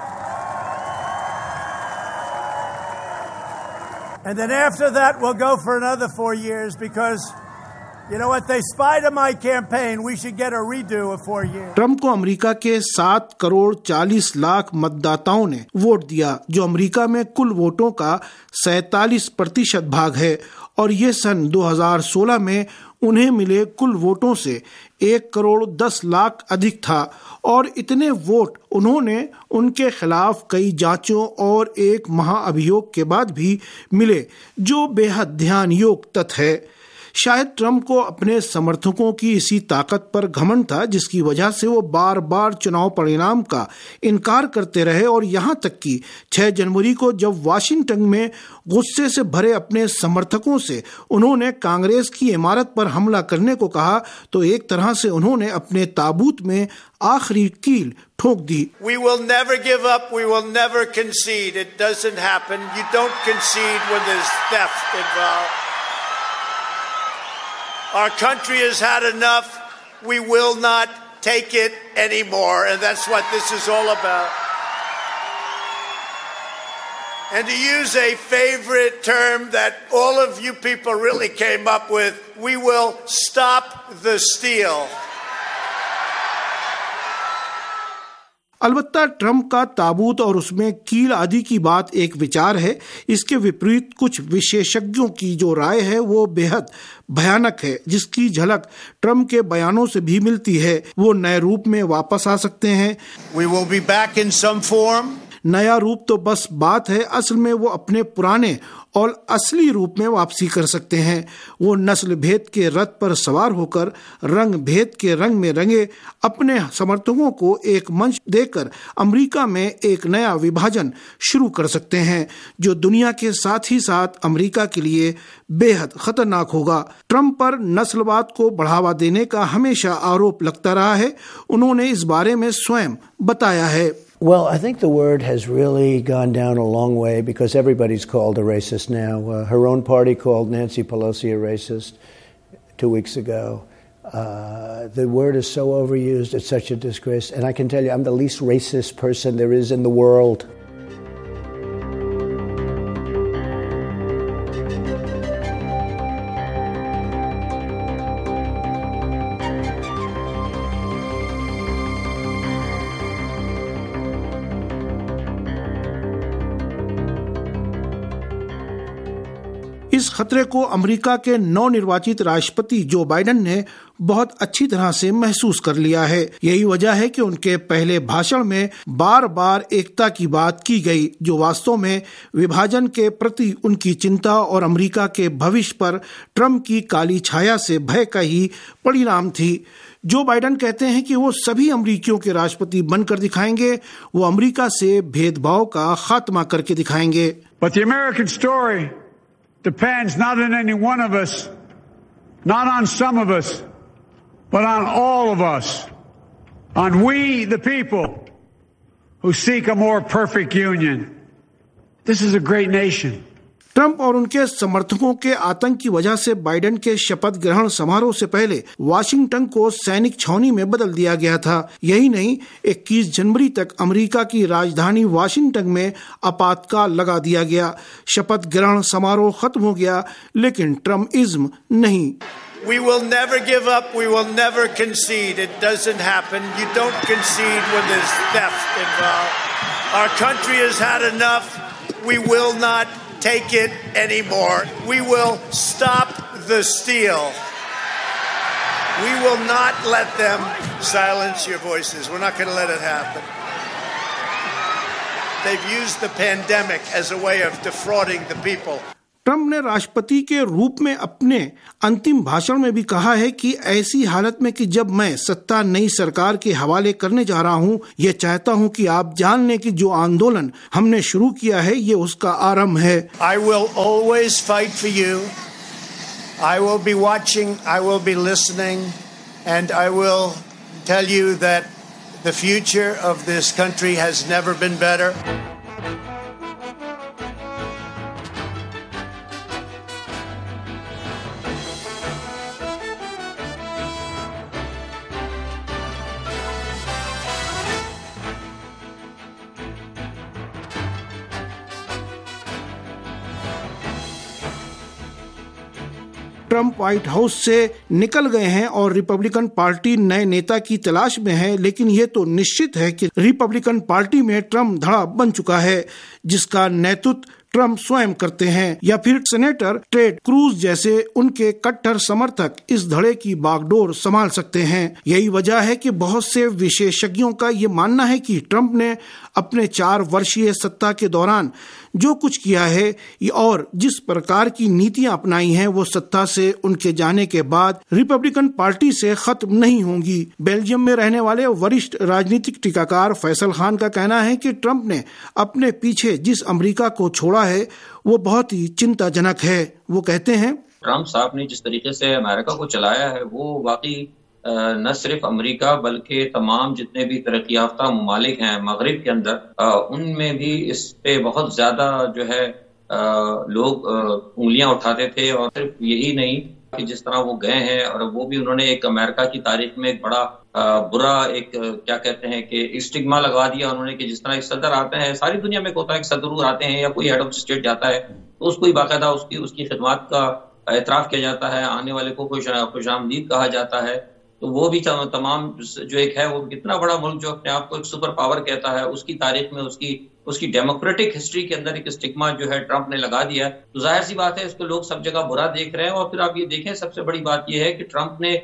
And then after that, we'll go for another four years because, you know what, they spied on my campaign. We should get a redo of four years. Trump को America के सात करोड़ चालीस लाख मतदाताओं ने vote दिया, जो America में कुल वोटों का सैतालीस प्रतिशत भाग है और ये सन दो हज़ार सोलह में उन्हें मिले कुल वोटों से एक करोड़ दस लाख अधिक था और इतने वोट उन्होंने उनके खिलाफ कई जांचों और एक महाअभियोग के बाद भी मिले, जो बेहद ध्यान योग तथ्य है। शायद ट्रम्प को अपने समर्थकों की इसी ताकत पर घमंड था, जिसकी वजह से वो बार बार चुनाव परिणाम का इनकार करते रहे और यहाँ तक कि छह जनवरी को जब वाशिंगटन में गुस्से से भरे अपने समर्थकों से उन्होंने कांग्रेस की इमारत पर हमला करने को कहा, तो एक तरह से उन्होंने अपने ताबूत में आखिरी कील ठोक दी। We will never give up. We will never concede. It doesn't happen. You don't concede when there's theft involved. Our country has had enough. We will not take it anymore, and that's what this is all about. And to use a favorite term that all of you people really came up with, we will stop the steal. अलबत्ता Trump का ताबूत और उसमें कील आदि की बात एक विचार है। इसके विपरीत कुछ विशेषज्ञों की जो राय है वो बेहद भयानक है, जिसकी झलक ट्रम्प के बयानों से भी मिलती है। वो नए रूप में वापस आ सकते हैं। We will be back in some form. नया रूप तो बस बात है, असल में वो अपने पुराने और असली रूप में वापसी कर सकते हैं। वो नस्ल भेद के रथ पर सवार होकर रंग भेद के रंग में रंगे अपने समर्थकों को एक मंच देकर अमेरिका में एक नया विभाजन शुरू कर सकते हैं, जो दुनिया के साथ ही साथ अमेरिका के लिए बेहद खतरनाक होगा। ट्रम्प पर नस्लवाद को बढ़ावा देने का हमेशा आरोप लगता रहा है। उन्होंने इस बारे में स्वयं बताया है। Well, I think the word has really gone down a long way because everybody's called a racist now. Uh, her own party called Nancy Pelosi a racist two weeks ago. Uh, the word is so overused, it's such a disgrace. And I can tell you, I'm the least racist person there is in the world. इस खतरे को America के नवनिर्वाचित राष्ट्रपति Joe Biden ने बहुत अच्छी तरह से महसूस कर लिया है। यही वजह है कि उनके पहले भाषण में बार बार एकता की बात की गई, जो वास्तव में विभाजन के प्रति उनकी चिंता और अमेरिका के भविष्य पर ट्रम्प की काली छाया से भय का ही परिणाम थी। जो बाइडेन कहते हैं कि वो सभी अमेरिकियों के राष्ट्रपति बनकर दिखाएंगे, वो अमेरिका से भेदभाव का खात्मा करके दिखाएंगे। But the American story depends not on any one of us, not on some of us, but on all of us, on we the people who seek a more perfect union. This is a great nation. Trump और उनके समर्थकों के आतंक की वजह से Biden के शपथ ग्रहण समारोह से पहले वाशिंगटन को सैनिक छावनी में बदल दिया गया था। यही नहीं, इक्कीस जनवरी तक अमेरिका की राजधानी वाशिंगटन में आपातकाल लगा दिया गया। शपथ ग्रहण समारोह खत्म हो गया, लेकिन ट्रम्पिज्म नहीं। We will never give up. We will never concede. It doesn't happen. You don't concede when there's theft involved. Our country has had enough. We will not take it anymore. We will stop the steal. We will not let them silence your voices. We're not going to let it happen. They've used the pandemic as a way of defrauding the people. Trump ने राष्ट्रपति के रूप में अपने अंतिम भाषण में भी कहा है कि ऐसी हालत में कि जब मैं सत्ता नई सरकार के हवाले करने जा रहा हूं, यह चाहता हूं कि आप जान लें कि जो आंदोलन हमने शुरू किया है ये उसका आरंभ है। I will always fight for you. I will be watching. I will be listening, and I will tell you that the future of this country has never been better. Trump White House से निकल गए हैं और Republican party नए नेता की तलाश में है, लेकिन ये तो निश्चित है कि रिपब्लिकन पार्टी में ट्रंप धड़ा बन चुका है, जिसका नेतृत्व ट्रंप स्वयं करते हैं, या फिर सेनेटर टेड क्रूज जैसे उनके कट्टर समर्थक इस धड़े की बागडोर संभाल सकते हैं। यही वजह है कि बहुत से विशेषज्ञों का ये मानना है कि ट्रंप ने अपने चार वर्षीय सत्ता के दौरान जो कुछ किया है और जिस प्रकार की नीतियां अपनाई हैं, वो सत्ता से उनके जाने के बाद रिपब्लिकन पार्टी से खत्म नहीं होंगी। बेल्जियम में रहने वाले वरिष्ठ राजनीतिक टीकाकार फैसल खान का कहना है कि ट्रंप ने अपने पीछे जिस अमेरिका को छोड़ा है वो बहुत ही चिंताजनक है। वो कहते हैं, ट्रंप साहब ने जिस तरीके से अमेरिका को चलाया है वो वाकई न सिर्फ अमेरिका बल्कि तमाम जितने भी तरक्की याफ्ता ममालिक हैं मगरिब के अंदर, उनमें भी इस पे बहुत ज्यादा जो है लोग उंगलियां उठाते थे। और सिर्फ यही नहीं कि जिस तरह वो गए हैं और वो भी उन्होंने एक अमेरिका की तारीख में एक बड़ा बुरा एक क्या कहते हैं कि स्टिग्मा लगा दिया उन्होंने, कि जिस तरह एक सदर आते हैं, सारी दुनिया में होता है, एक सदर आते हैं या कोई हेड ऑफ स्टेट जाता है तो उसको ही बाकायदा उसकी उसकी खिदमत का एतराफ किया जाता है, आने वाले को खुशामदीद कहा जाता है। तो वो भी तमाम जो एक है वो कितना बड़ा मुल्क जो अपने आप को एक सुपर पावर कहता है, उसकी तारीख में उसकी उसकी डेमोक्रेटिक हिस्ट्री के अंदर एक स्टिग्मा जो है ट्रंप ने लगा दिया। तो जाहिर सी बात है इसको लोग सब जगह बुरा देख रहे हैं। और फिर आप ये देखें, सबसे बड़ी बात यह है कि ट्रंप ने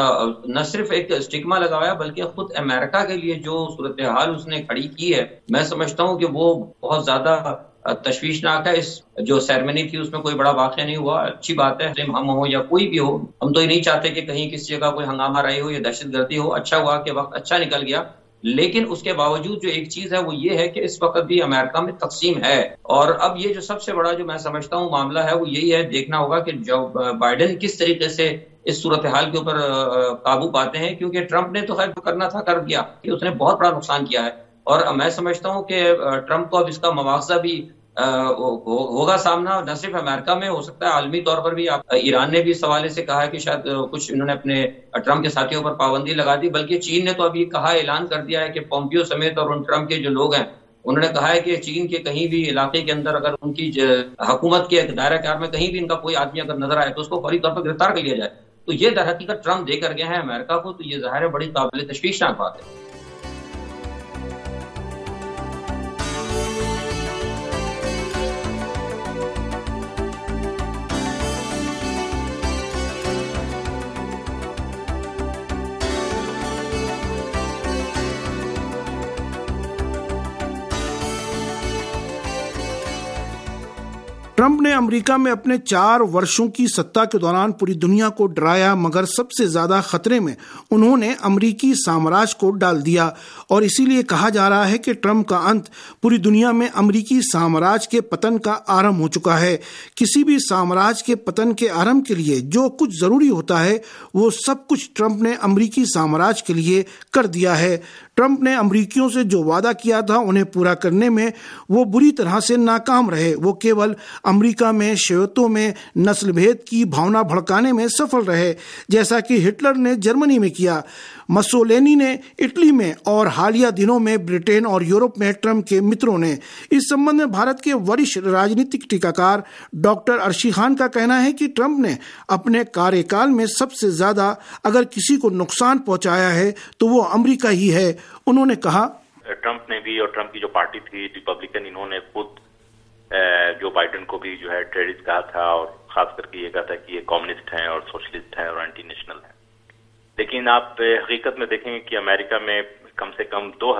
न सिर्फ एक स्टिग्मा लगाया बल्कि खुद अमेरिका के लिए जो सूरत हाल उसने खड़ी की है, मैं समझता हूँ कि वो बहुत ज्यादा तशवीशनाक है। इस जो सेरेमनी थी उसमें कोई बड़ा वाक़या नहीं हुआ, अच्छी बात है। हम हो या कोई भी हो, हम तो ये नहीं चाहते कि कहीं किसी जगह कोई हंगामा रही हो या दहशतगर्दी हो। अच्छा हुआ कि वक्त अच्छा निकल गया, लेकिन उसके बावजूद जो एक चीज है वो ये है कि इस वक्त भी अमेरिका में तकसीम है। और अब ये जो सबसे बड़ा जो मैं समझता हूँ मामला है वो यही है, देखना होगा कि जो बाइडेन किस तरीके से इस सूरत हाल के ऊपर काबू पाते हैं, क्योंकि ट्रंप ने तो खैर करना था कर दिया, कि उसने बहुत बड़ा नुकसान किया है। और मैं समझता हूँ कि ट्रंप को अब इसका मुआवजा भी होगा सामना, न सिर्फ अमेरिका में, हो सकता है आलमी तौर पर भी। आप ईरान ने भी इस हवाले से कहा है कि शायद कुछ इन्होंने अपने ट्रंप के साथियों पर पाबंदी लगा दी, बल्कि चीन ने तो अभी कहा, ऐलान कर दिया है कि पोम्पियो समेत और उन ट्रंप के जो लोग हैं उन्होंने कहा है कि चीन के कहीं भी इलाके के अंदर अगर उनकी हुकूमत के दायरा कार में कहीं भी इनका कोई आदमी अगर नजर आए तो उसको फौरी तौर पर गिरफ्तार कर लिया जाए। तो ये दर हकीकत ट्रंप दे कर गया है अमेरिका को, तो ये ज़ाहिर है बड़ी काबिल तशवीशनाक बात है। ट्रंप ने अमेरिका में अपने चार वर्षों की सत्ता के दौरान पूरी दुनिया को डराया, मगर सबसे ज्यादा खतरे में उन्होंने अमेरिकी साम्राज्य को डाल दिया। और इसीलिए कहा जा रहा है कि ट्रंप का अंत पूरी दुनिया में अमेरिकी साम्राज्य के पतन का आरंभ हो चुका है। किसी भी साम्राज्य के पतन के आरंभ के लिए जो कुछ जरूरी होता है वो सब कुछ ट्रंप ने अमेरिकी साम्राज्य के लिए कर दिया है। ट्रंप ने अमेरिकियों से जो वादा किया था उन्हें पूरा करने में वो बुरी तरह से नाकाम रहे। वो केवल अमेरिका में शियोतों में नस्ल भेद की भावना भड़काने में सफल रहे, जैसा कि हिटलर ने जर्मनी में किया, मसोलिनी ने इटली में और हालिया दिनों में ब्रिटेन और यूरोप में ट्रंप के मित्रों ने। इस संबंध में भारत के वरिष्ठ राजनीतिक टीकाकार डॉक्टर अर्शी खान का कहना है कि ट्रंप ने अपने कार्यकाल में सबसे ज्यादा अगर किसी को नुकसान पहुंचाया है तो वो अमेरिका ही है। उन्होंने कहा, ट्रंप ने भी और ट्रंप की जो पार्टी थी रिपब्लिकन, इन्होंने खुद जो बाइडेन को भी जो है टेररिस्ट कहा था और खास करके ये कहा था कि ये कम्युनिस्ट हैं और सोशलिस्ट हैं और एंटी नेशनल हैं। लेकिन आप हकीकत में देखेंगे कि अमेरिका में कम से कम दो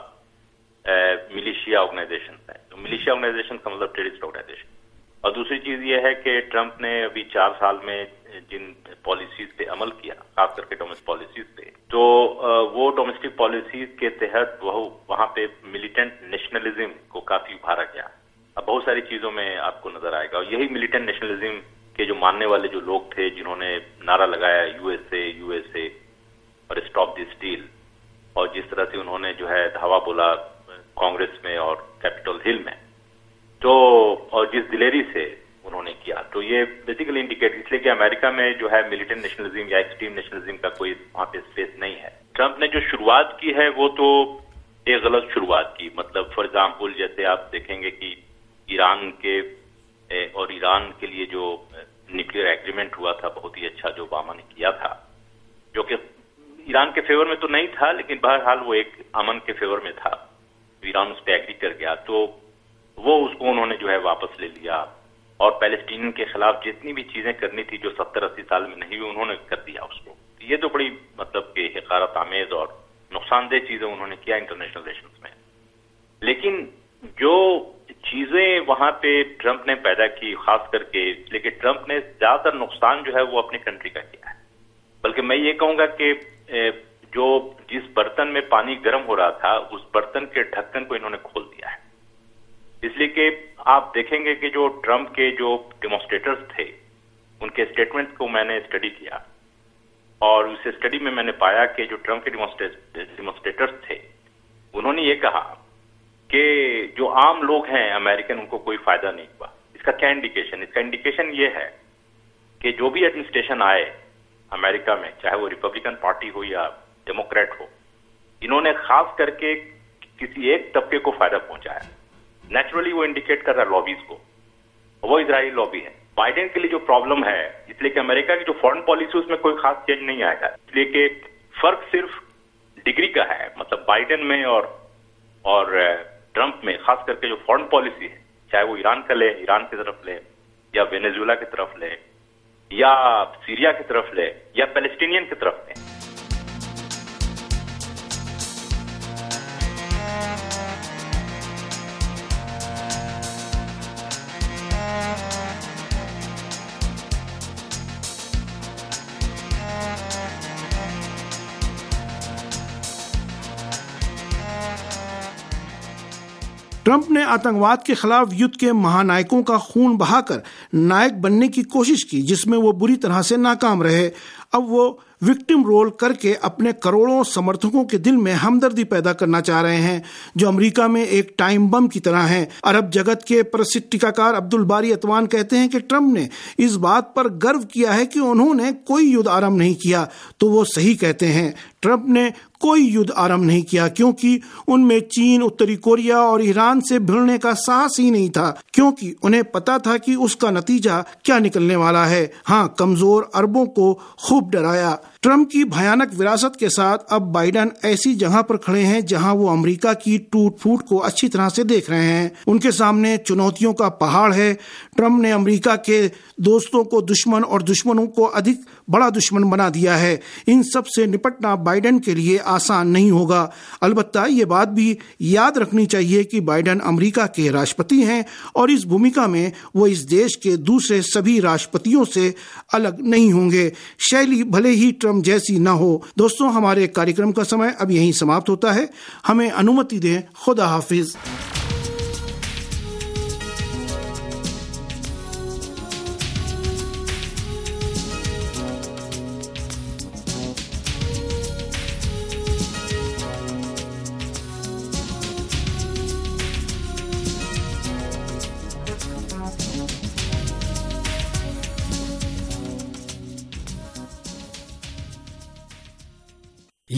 हजार मिलिशिया ऑर्गेनाइजेशन है। तो मिलिशिया ऑर्गेनाइजेशन का मतलब टेररिस्ट ऑर्गेनाइजेशन। और दूसरी चीज ये है कि ट्रंप ने अभी चार साल में जिन पॉलिसीज पे अमल किया, खास करके डोमेस्टिक पॉलिसीज पे, तो वो डोमेस्टिक पॉलिसीज के तहत वो वहां पे मिलिटेंट नेशनलिज्म को काफी उभारा गया। अब बहुत सारी चीजों में आपको नजर आएगा और यही मिलिटेंट नेशनलिज्म के जो मानने वाले जो लोग थे जिन्होंने नारा लगाया यूएसए यूएसए और स्टॉप दिस डील, और जिस तरह से उन्होंने जो है धावा बोला कांग्रेस में और कैपिटल हिल में, तो और जिस दिलेरी से उन्होंने किया, तो ये बेसिकली इंडिकेट, इसलिए कि अमेरिका में जो है मिलिटेंट नेशनलिज्म या एक्सट्रीम नेशनलिज्म का कोई वहां पे स्पेस नहीं है। ट्रंप ने जो शुरुआत की है वो तो एक गलत शुरुआत की। मतलब फॉर एग्जाम्पल जैसे आप देखेंगे कि ईरान के और ईरान के लिए जो न्यूक्लियर एग्रीमेंट हुआ था बहुत ही अच्छा जो ओबामा ने किया था, जो कि ईरान के फेवर में तो नहीं था लेकिन बहरहाल वो एक अमन के फेवर में था। ईरान उस पर एग्री कर गया तो वो उसको उन्होंने जो है वापस ले लिया और पैलेस्टीनियन के खिलाफ जितनी भी चीजें करनी थी जो सत्तर अस्सी साल में नहीं हुई उन्होंने कर दिया उसको। ये तो बड़ी मतलब कि हकारत आमेज और नुकसानदेह चीजें उन्होंने किया इंटरनेशनल रिलेशंस में। लेकिन जो चीजें वहां पे ट्रंप ने पैदा की, खास करके लेकिन ट्रंप ने ज्यादातर नुकसान जो है वो अपनी कंट्री का किया है। बल्कि मैं ये कहूंगा कि जो जिस बर्तन में पानी गर्म हो रहा था उस बर्तन के ढक्कन को इन्होंने खोल दिया है। इसलिए कि आप देखेंगे कि जो ट्रंप के जो डेमोन्स्ट्रेटर्स थे उनके स्टेटमेंट्स को मैंने स्टडी किया और उस स्टडी में मैंने पाया कि जो ट्रंप के डेमोन्स्ट्रेटर्स थे उन्होंने ये कहा कि जो आम लोग हैं अमेरिकन उनको कोई फायदा नहीं हुआ। इसका क्या इंडिकेशन? इसका इंडिकेशन ये है कि जो भी एडमिनिस्ट्रेशन आए अमेरिका में, चाहे वो रिपब्लिकन पार्टी हो या डेमोक्रेट हो, इन्होंने खास करके किसी एक तबके को फायदा पहुंचाया। नेचुरली वो इंडिकेट कर रहा है लॉबीज को, वो इजराइली लॉबी है। बाइडेन के लिए जो प्रॉब्लम है, इसलिए कि अमेरिका की जो फॉरेन पॉलिसी उसमें कोई खास चेंज नहीं आएगा, इसलिए कि फर्क सिर्फ डिग्री का है। मतलब बाइडेन में और और ट्रंप में खास करके जो फॉरेन पॉलिसी है, चाहे वो ईरान का ले, ईरान की तरफ ले, या वेनेजुएला की तरफ ले, या सीरिया की तरफ ले, या पैलेस्टीनियन की तरफ ले। ट्रंप ने आतंकवाद के खिलाफ युद्ध के महानायकों का खून बहाकर नायक बनने की कोशिश की, जिसमें वो बुरी तरह से नाकाम रहे। अब वो विक्टिम रोल करके अपने करोड़ों समर्थकों के दिल में हमदर्दी पैदा करना चाह रहे हैं, जो अमेरिका में एक टाइम बम की तरह है। अरब जगत के प्रसिद्ध टीकाकार अब्दुल बारी अतवान कहते हैं कि ट्रंप ने इस बात पर गर्व किया है कि उन्होंने कोई युद्ध आरंभ नहीं किया, तो वो सही कहते हैं। ट्रंप ने कोई युद्ध आरंभ नहीं किया क्योंकि उनमें चीन, उत्तरी कोरिया और ईरान से भिड़ने का साहस ही नहीं था, क्योंकि उन्हें पता था कि उसका नतीजा क्या निकलने वाला है। हाँ, कमजोर अरबों को खूब डराया। ट्रंप की भयानक विरासत के साथ अब बाइडेन ऐसी जगह पर खड़े हैं जहां वो अमेरिका की टूट फूट को अच्छी तरह से देख रहे हैं। उनके सामने चुनौतियों का पहाड़ है। ट्रंप ने अमेरिका के दोस्तों को दुश्मन और दुश्मनों को अधिक बड़ा दुश्मन बना दिया है। इन सब से निपटना बाइडेन के लिए आसान नहीं होगा। अलबत्ता ये बात भी याद रखनी चाहिए कि बाइडेन अमेरिका के राष्ट्रपति हैं और इस भूमिका में वो इस देश के दूसरे सभी राष्ट्रपतियों से अलग नहीं होंगे, शैली भले ही ट्रंप जैसी न हो। दोस्तों, हमारे कार्यक्रम का समय अब यहीं समाप्त होता है। हमें अनुमति दें। खुदा हाफिज।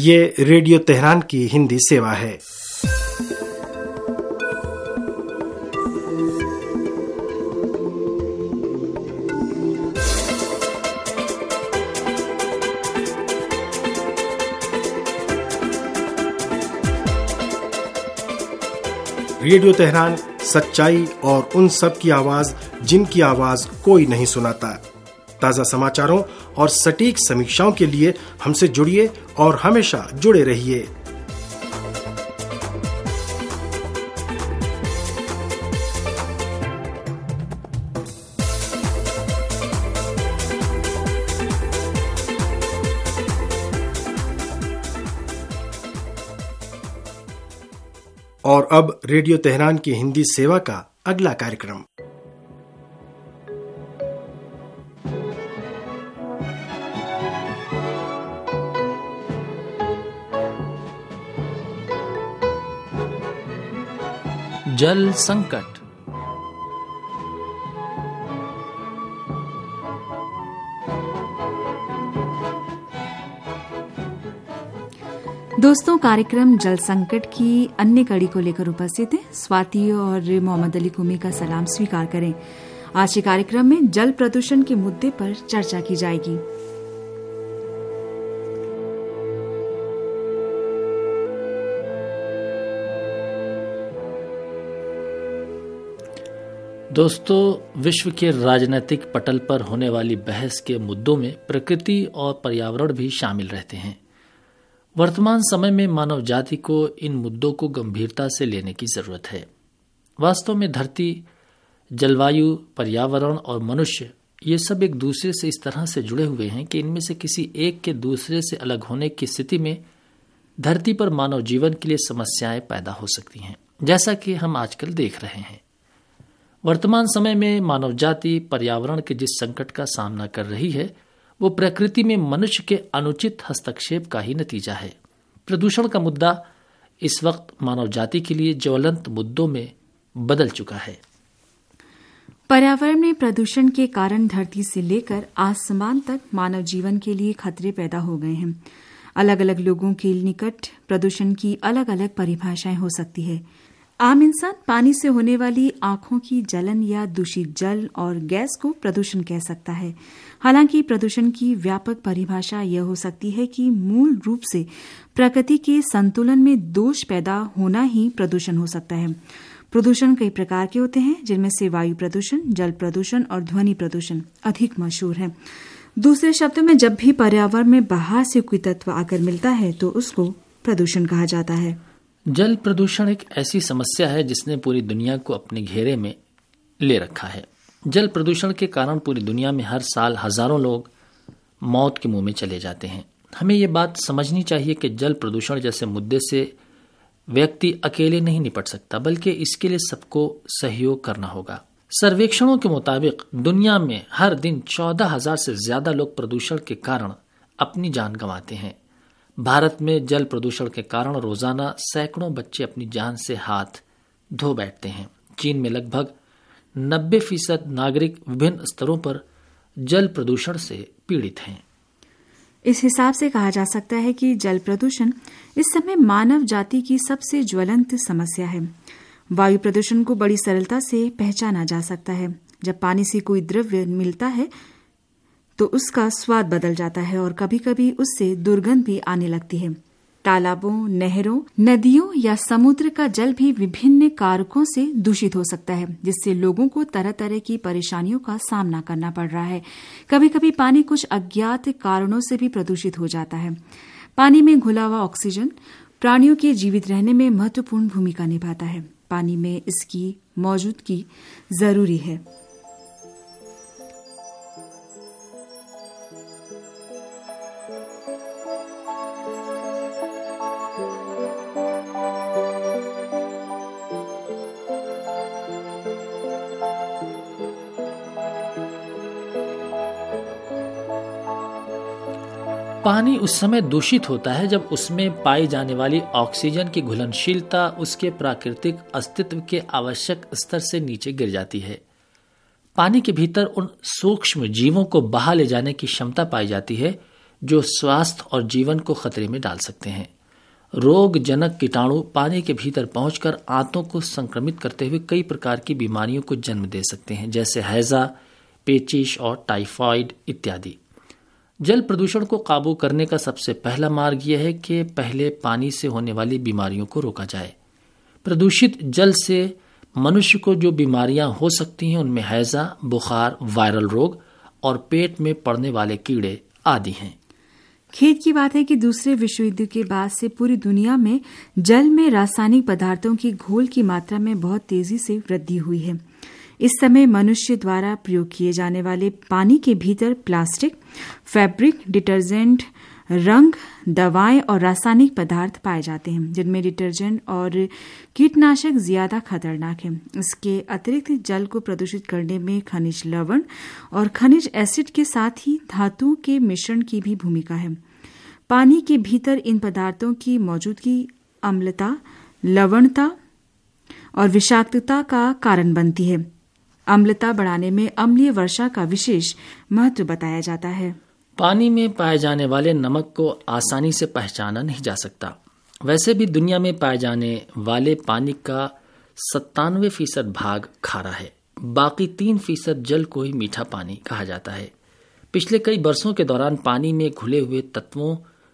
ये रेडियो तेहरान की हिंदी सेवा है। रेडियो तेहरान सच्चाई और उन सब की आवाज जिनकी आवाज कोई नहीं सुनाता। ताजा समाचारों और सटीक समीक्षाओं के लिए हमसे जुड़िए और हमेशा जुड़े रहिए। और अब रेडियो तेहरान की हिंदी सेवा का अगला कार्यक्रम। जल संकट। दोस्तों, कार्यक्रम जल संकट की अन्य कड़ी को लेकर उपस्थित है। स्वाति और मोहम्मद अली कुमी का सलाम स्वीकार करें। आज के कार्यक्रम में जल प्रदूषण के मुद्दे पर चर्चा की जाएगी। दोस्तों, विश्व के राजनीतिक पटल पर होने वाली बहस के मुद्दों में प्रकृति और पर्यावरण भी शामिल रहते हैं। वर्तमान समय में मानव जाति को इन मुद्दों को गंभीरता से लेने की जरूरत है। वास्तव में धरती, जलवायु, पर्यावरण और मनुष्य ये सब एक दूसरे से इस तरह से जुड़े हुए हैं कि इनमें से किसी एक के दूसरे से अलग होने की स्थिति में धरती पर मानव जीवन के लिए समस्याएं पैदा हो सकती हैं, जैसा कि हम आजकल देख रहे हैं। वर्तमान समय में मानव जाति पर्यावरण के जिस संकट का सामना कर रही है वो प्रकृति में मनुष्य के अनुचित हस्तक्षेप का ही नतीजा है। प्रदूषण का मुद्दा इस वक्त मानव जाति के लिए ज्वलंत मुद्दों में बदल चुका है। पर्यावरण में प्रदूषण के कारण धरती से लेकर आसमान तक मानव जीवन के लिए खतरे पैदा हो गए हैं। अलग अलग लोगों के निकट प्रदूषण की अलग अलग परिभाषाएं हो सकती है। आम इंसान पानी से होने वाली आंखों की जलन या दूषित जल और गैस को प्रदूषण कह सकता है। हालांकि प्रदूषण की व्यापक परिभाषा यह हो सकती है कि मूल रूप से प्रकृति के संतुलन में दोष पैदा होना ही प्रदूषण हो सकता है। प्रदूषण कई प्रकार के होते हैं, जिनमें से वायु प्रदूषण, जल प्रदूषण और ध्वनि प्रदूषण अधिक मशहूर है। दूसरे शब्दों में, जब भी पर्यावरण में बाहर से कोई तत्व आकर मिलता है तो उसको प्रदूषण कहा जाता है। जल प्रदूषण एक ऐसी समस्या है जिसने पूरी दुनिया को अपने घेरे में ले रखा है। जल प्रदूषण के कारण पूरी दुनिया में हर साल हजारों लोग मौत के मुंह में चले जाते हैं। हमें ये बात समझनी चाहिए कि जल प्रदूषण जैसे मुद्दे से व्यक्ति अकेले नहीं निपट सकता, बल्कि इसके लिए सबको सहयोग करना होगा। सर्वेक्षणों के मुताबिक दुनिया में हर दिन चौदह हजार से ज्यादा लोग प्रदूषण के कारण अपनी जान गंवाते हैं। भारत में जल प्रदूषण के कारण रोजाना सैकड़ों बच्चे अपनी जान से हाथ धो बैठते हैं। चीन में लगभग नब्बे फीसद नागरिक विभिन्न स्तरों पर जल प्रदूषण से पीड़ित हैं। इस हिसाब से कहा जा सकता है कि जल प्रदूषण इस समय मानव जाति की सबसे ज्वलंत समस्या है। वायु प्रदूषण को बड़ी सरलता से पहचाना जा सकता है। जब पानी से कोई द्रव्य मिलता है तो उसका स्वाद बदल जाता है और कभी कभी उससे दुर्गंध भी आने लगती है। तालाबों, नहरों, नदियों या समुद्र का जल भी विभिन्न कारकों से दूषित हो सकता है, जिससे लोगों को तरह तरह की परेशानियों का सामना करना पड़ रहा है। कभी कभी पानी कुछ अज्ञात कारणों से भी प्रदूषित हो जाता है। पानी में घुला हुआ ऑक्सीजन प्राणियों के जीवित रहने में महत्वपूर्ण भूमिका निभाता है। पानी में इसकी मौजूदगी जरूरी है। पानी उस समय दूषित होता है जब उसमें पाई जाने वाली ऑक्सीजन की घुलनशीलता उसके प्राकृतिक अस्तित्व के आवश्यक स्तर से नीचे गिर जाती है। पानी के भीतर उन सूक्ष्म जीवों को बहा ले जाने की क्षमता पाई जाती है जो स्वास्थ्य और जीवन को खतरे में डाल सकते हैं। रोग जनक कीटाणु पानी के भीतर पहुंचकर आंतों को संक्रमित करते हुए कई प्रकार की बीमारियों को जन्म दे सकते हैं, जैसे हैजा, पेचिश और टाइफाइड इत्यादि। जल प्रदूषण को काबू करने का सबसे पहला मार्ग यह है कि पहले पानी से होने वाली बीमारियों को रोका जाए। प्रदूषित जल से मनुष्य को जो बीमारियां हो सकती हैं उनमें हैजा, बुखार, वायरल रोग और पेट में पड़ने वाले कीड़े आदि हैं। खेद की बात है कि दूसरे विश्व युद्ध के बाद से पूरी दुनिया में जल में रासायनिक पदार्थों की घोल की मात्रा में बहुत तेजी से वृद्धि हुई है। इस समय मनुष्य द्वारा प्रयोग किए जाने वाले पानी के भीतर प्लास्टिक, फैब्रिक, डिटर्जेंट, रंग, दवाएं और रासायनिक पदार्थ पाए जाते हैं, जिनमें डिटर्जेंट और कीटनाशक ज्यादा खतरनाक हैं। इसके अतिरिक्त जल को प्रदूषित करने में खनिज लवण और खनिज एसिड के साथ ही धातुओं के मिश्रण की भी भूमिका है। पानी के भीतर इन पदार्थों की मौजूदगी अम्लता, लवणता और विषाक्तता का कारण बनती है। अम्लता बढ़ाने में अम्लीय वर्षा का विशेष महत्व बताया जाता है। पानी में पाए जाने वाले नमक को आसानी से पहचाना नहीं जा सकता। वैसे भी दुनिया में पाए जाने वाले पानी का सत्तानवे फीसद भाग खारा है। बाकी तीन फीसद जल को ही मीठा पानी कहा जाता है। पिछले कई वर्षों के दौरान पानी में घुले हुए तत्वों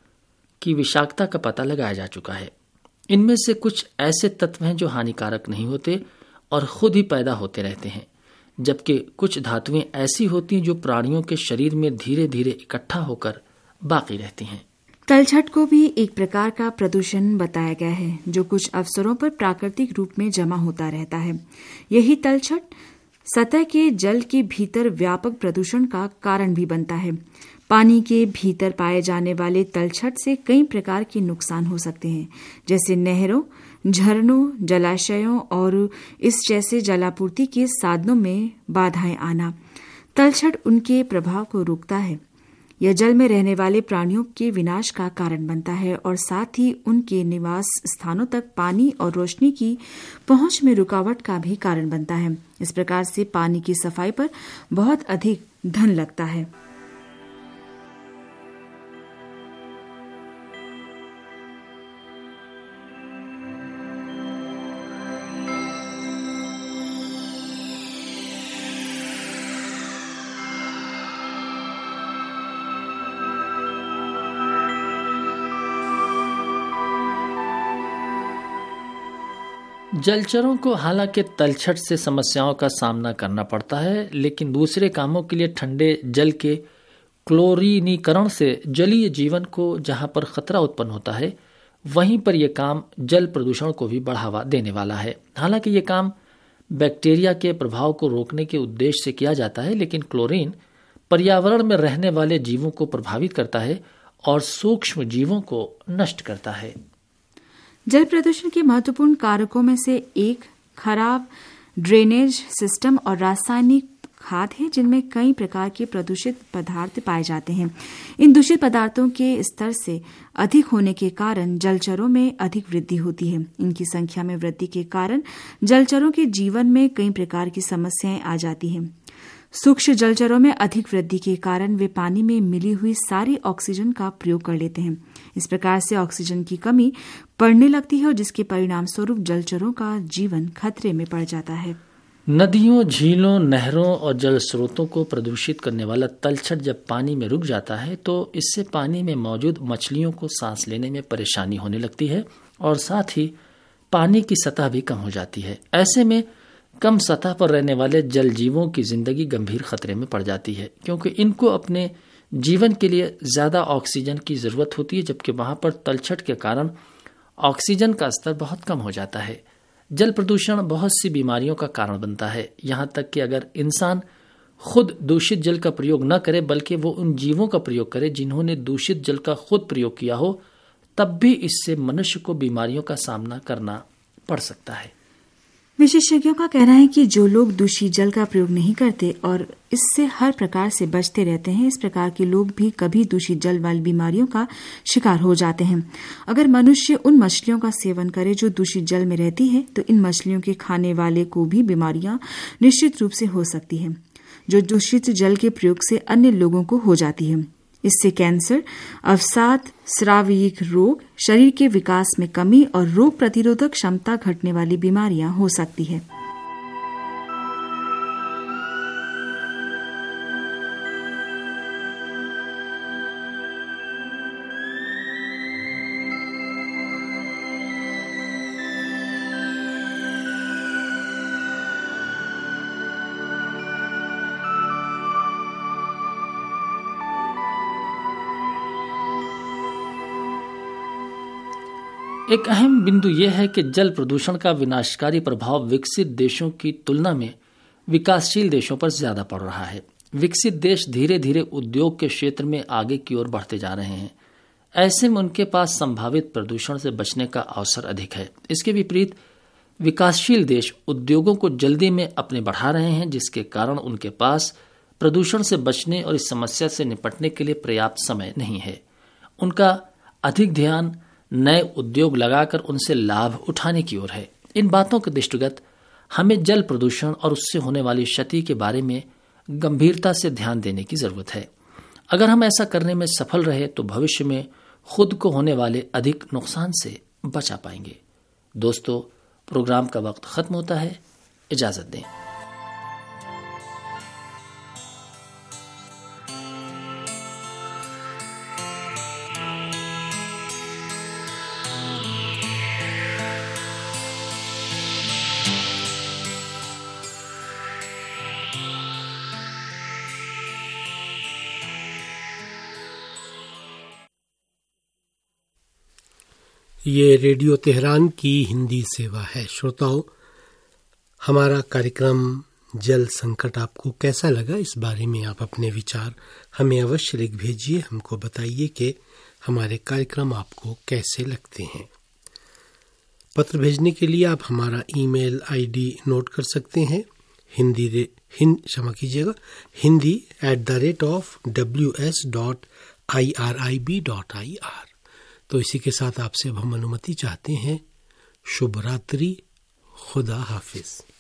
की विषाक्तता का पता लगाया जा चुका है। इनमें से कुछ ऐसे तत्व हैं जो हानिकारक नहीं होते और खुद ही पैदा होते रहते हैं, जबकि कुछ धातुएं ऐसी होती हैं जो प्राणियों के शरीर में धीरे धीरे इकट्ठा होकर बाकी रहती हैं। तलछट को भी एक प्रकार का प्रदूषण बताया गया है, जो कुछ अवसरों पर प्राकृतिक रूप में जमा होता रहता है। यही तलछट सतह के जल के भीतर व्यापक प्रदूषण का कारण भी बनता है। पानी के भीतर पाए जाने वाले तलछट से कई प्रकार के नुकसान हो सकते हैं, जैसे नहरों, झरनों, जलाशयों और इस जैसे जलापूर्ति के साधनों में बाधाएं आना। तलछट उनके प्रभाव को रोकता है। यह जल में रहने वाले प्राणियों के विनाश का कारण बनता है और साथ ही उनके निवास स्थानों तक पानी और रोशनी की पहुंच में रुकावट का भी कारण बनता है। इस प्रकार से पानी की सफाई पर बहुत अधिक धन लगता है। जलचरों को हालांकि तलछट से समस्याओं का सामना करना पड़ता है, लेकिन दूसरे कामों के लिए ठंडे जल के क्लोरीनीकरण से जलीय जीवन को जहां पर खतरा उत्पन्न होता है, वहीं पर यह काम जल प्रदूषण को भी बढ़ावा देने वाला है। हालांकि यह काम बैक्टीरिया के प्रभाव को रोकने के उद्देश्य से किया जाता है, लेकिन क्लोरीन पर्यावरण में रहने वाले जीवों को प्रभावित करता है और सूक्ष्म जीवों को नष्ट करता है। जल प्रदूषण के महत्वपूर्ण कारकों में से एक खराब ड्रेनेज सिस्टम और रासायनिक खाद है, जिनमें कई प्रकार के प्रदूषित पदार्थ पाए जाते हैं। इन दूषित पदार्थों के स्तर से अधिक होने के कारण जलचरों में अधिक वृद्धि होती है। इनकी संख्या में वृद्धि के कारण जलचरों के जीवन में कई प्रकार की समस्याएं आ जाती हैं। सूक्ष्म जलचरों में अधिक वृद्धि के कारण वे पानी में मिली हुई सारी ऑक्सीजन का प्रयोग कर लेते हैं। इस प्रकार से ऑक्सीजन की कमी पड़ने लगती है और जिसके परिणाम स्वरूप जलचरों का जीवन खतरे में पड़ जाता है। नदियों, झीलों, नहरों और जल स्रोतों को प्रदूषित करने वाला तलछट जब पानी में रुक जाता है तो इससे पानी में मौजूद मछलियों को सांस लेने में परेशानी होने लगती है और साथ ही पानी की सतह भी कम हो जाती है। ऐसे में कम सतह पर रहने वाले जल जीवों की जिंदगी गंभीर खतरे में पड़ जाती है, क्योंकि इनको अपने जीवन के लिए ज्यादा ऑक्सीजन की जरूरत होती है, जबकि वहां पर तलछट के कारण ऑक्सीजन का स्तर बहुत कम हो जाता है। जल प्रदूषण बहुत सी बीमारियों का कारण बनता है, यहाँ तक कि अगर इंसान खुद दूषित जल का प्रयोग न करे बल्कि वो उन जीवों का प्रयोग करे जिन्होंने दूषित जल का खुद प्रयोग किया हो, तब भी इससे मनुष्य को बीमारियों का सामना करना पड़ सकता है। विशेषज्ञों का कहना है कि जो लोग दूषित जल का प्रयोग नहीं करते और इससे हर प्रकार से बचते रहते हैं, इस प्रकार के लोग भी कभी दूषित जल वाली बीमारियों का शिकार हो जाते हैं। अगर मनुष्य उन मछलियों का सेवन करे जो दूषित जल में रहती है, तो इन मछलियों के खाने वाले को भी बीमारियां निश्चित रूप से हो सकती है, जो दूषित जल के प्रयोग से अन्य लोगों को हो जाती है। इससे कैंसर, अवसाद, स्राविक रोग, शरीर के विकास में कमी और रोग प्रतिरोधक क्षमता घटने वाली बीमारियां हो सकती है। एक अहम बिंदु यह है कि जल प्रदूषण का विनाशकारी प्रभाव विकसित देशों की तुलना में विकासशील देशों पर ज्यादा पड़ रहा है। विकसित देश धीरे धीरे उद्योग के क्षेत्र में आगे की ओर बढ़ते जा रहे हैं। ऐसे में उनके पास संभावित प्रदूषण से बचने का अवसर अधिक है। इसके विपरीत विकासशील देश उद्योगों को जल्दी में अपने बढ़ा रहे हैं, जिसके कारण उनके पास प्रदूषण से बचने और इस समस्या से निपटने के लिए पर्याप्त समय नहीं है। उनका अधिक ध्यान नए उद्योग लगाकर उनसे लाभ उठाने की ओर है। इन बातों के दृष्टिगत हमें जल प्रदूषण और उससे होने वाली क्षति के बारे में गंभीरता से ध्यान देने की जरूरत है। अगर हम ऐसा करने में सफल रहे तो भविष्य में खुद को होने वाले अधिक नुकसान से बचा पाएंगे। दोस्तों, प्रोग्राम का वक्त खत्म होता है, इजाजत दें। ये रेडियो तेहरान की हिंदी सेवा है। श्रोताओं, हमारा कार्यक्रम जल संकट आपको कैसा लगा, इस बारे में आप अपने विचार हमें अवश्य लिख भेजिए। हमको बताइए कि हमारे कार्यक्रम आपको कैसे लगते हैं। पत्र भेजने के लिए आप हमारा ईमेल आईडी नोट कर सकते हैं। हिंदी रे हिंद क्षमा कीजिएगा Hindi at the rate of W S dot I R I B dot I R. तो इसी के साथ आपसे अब हम अनुमति चाहते हैं। शुभ रात्रि, खुदा हाफिज।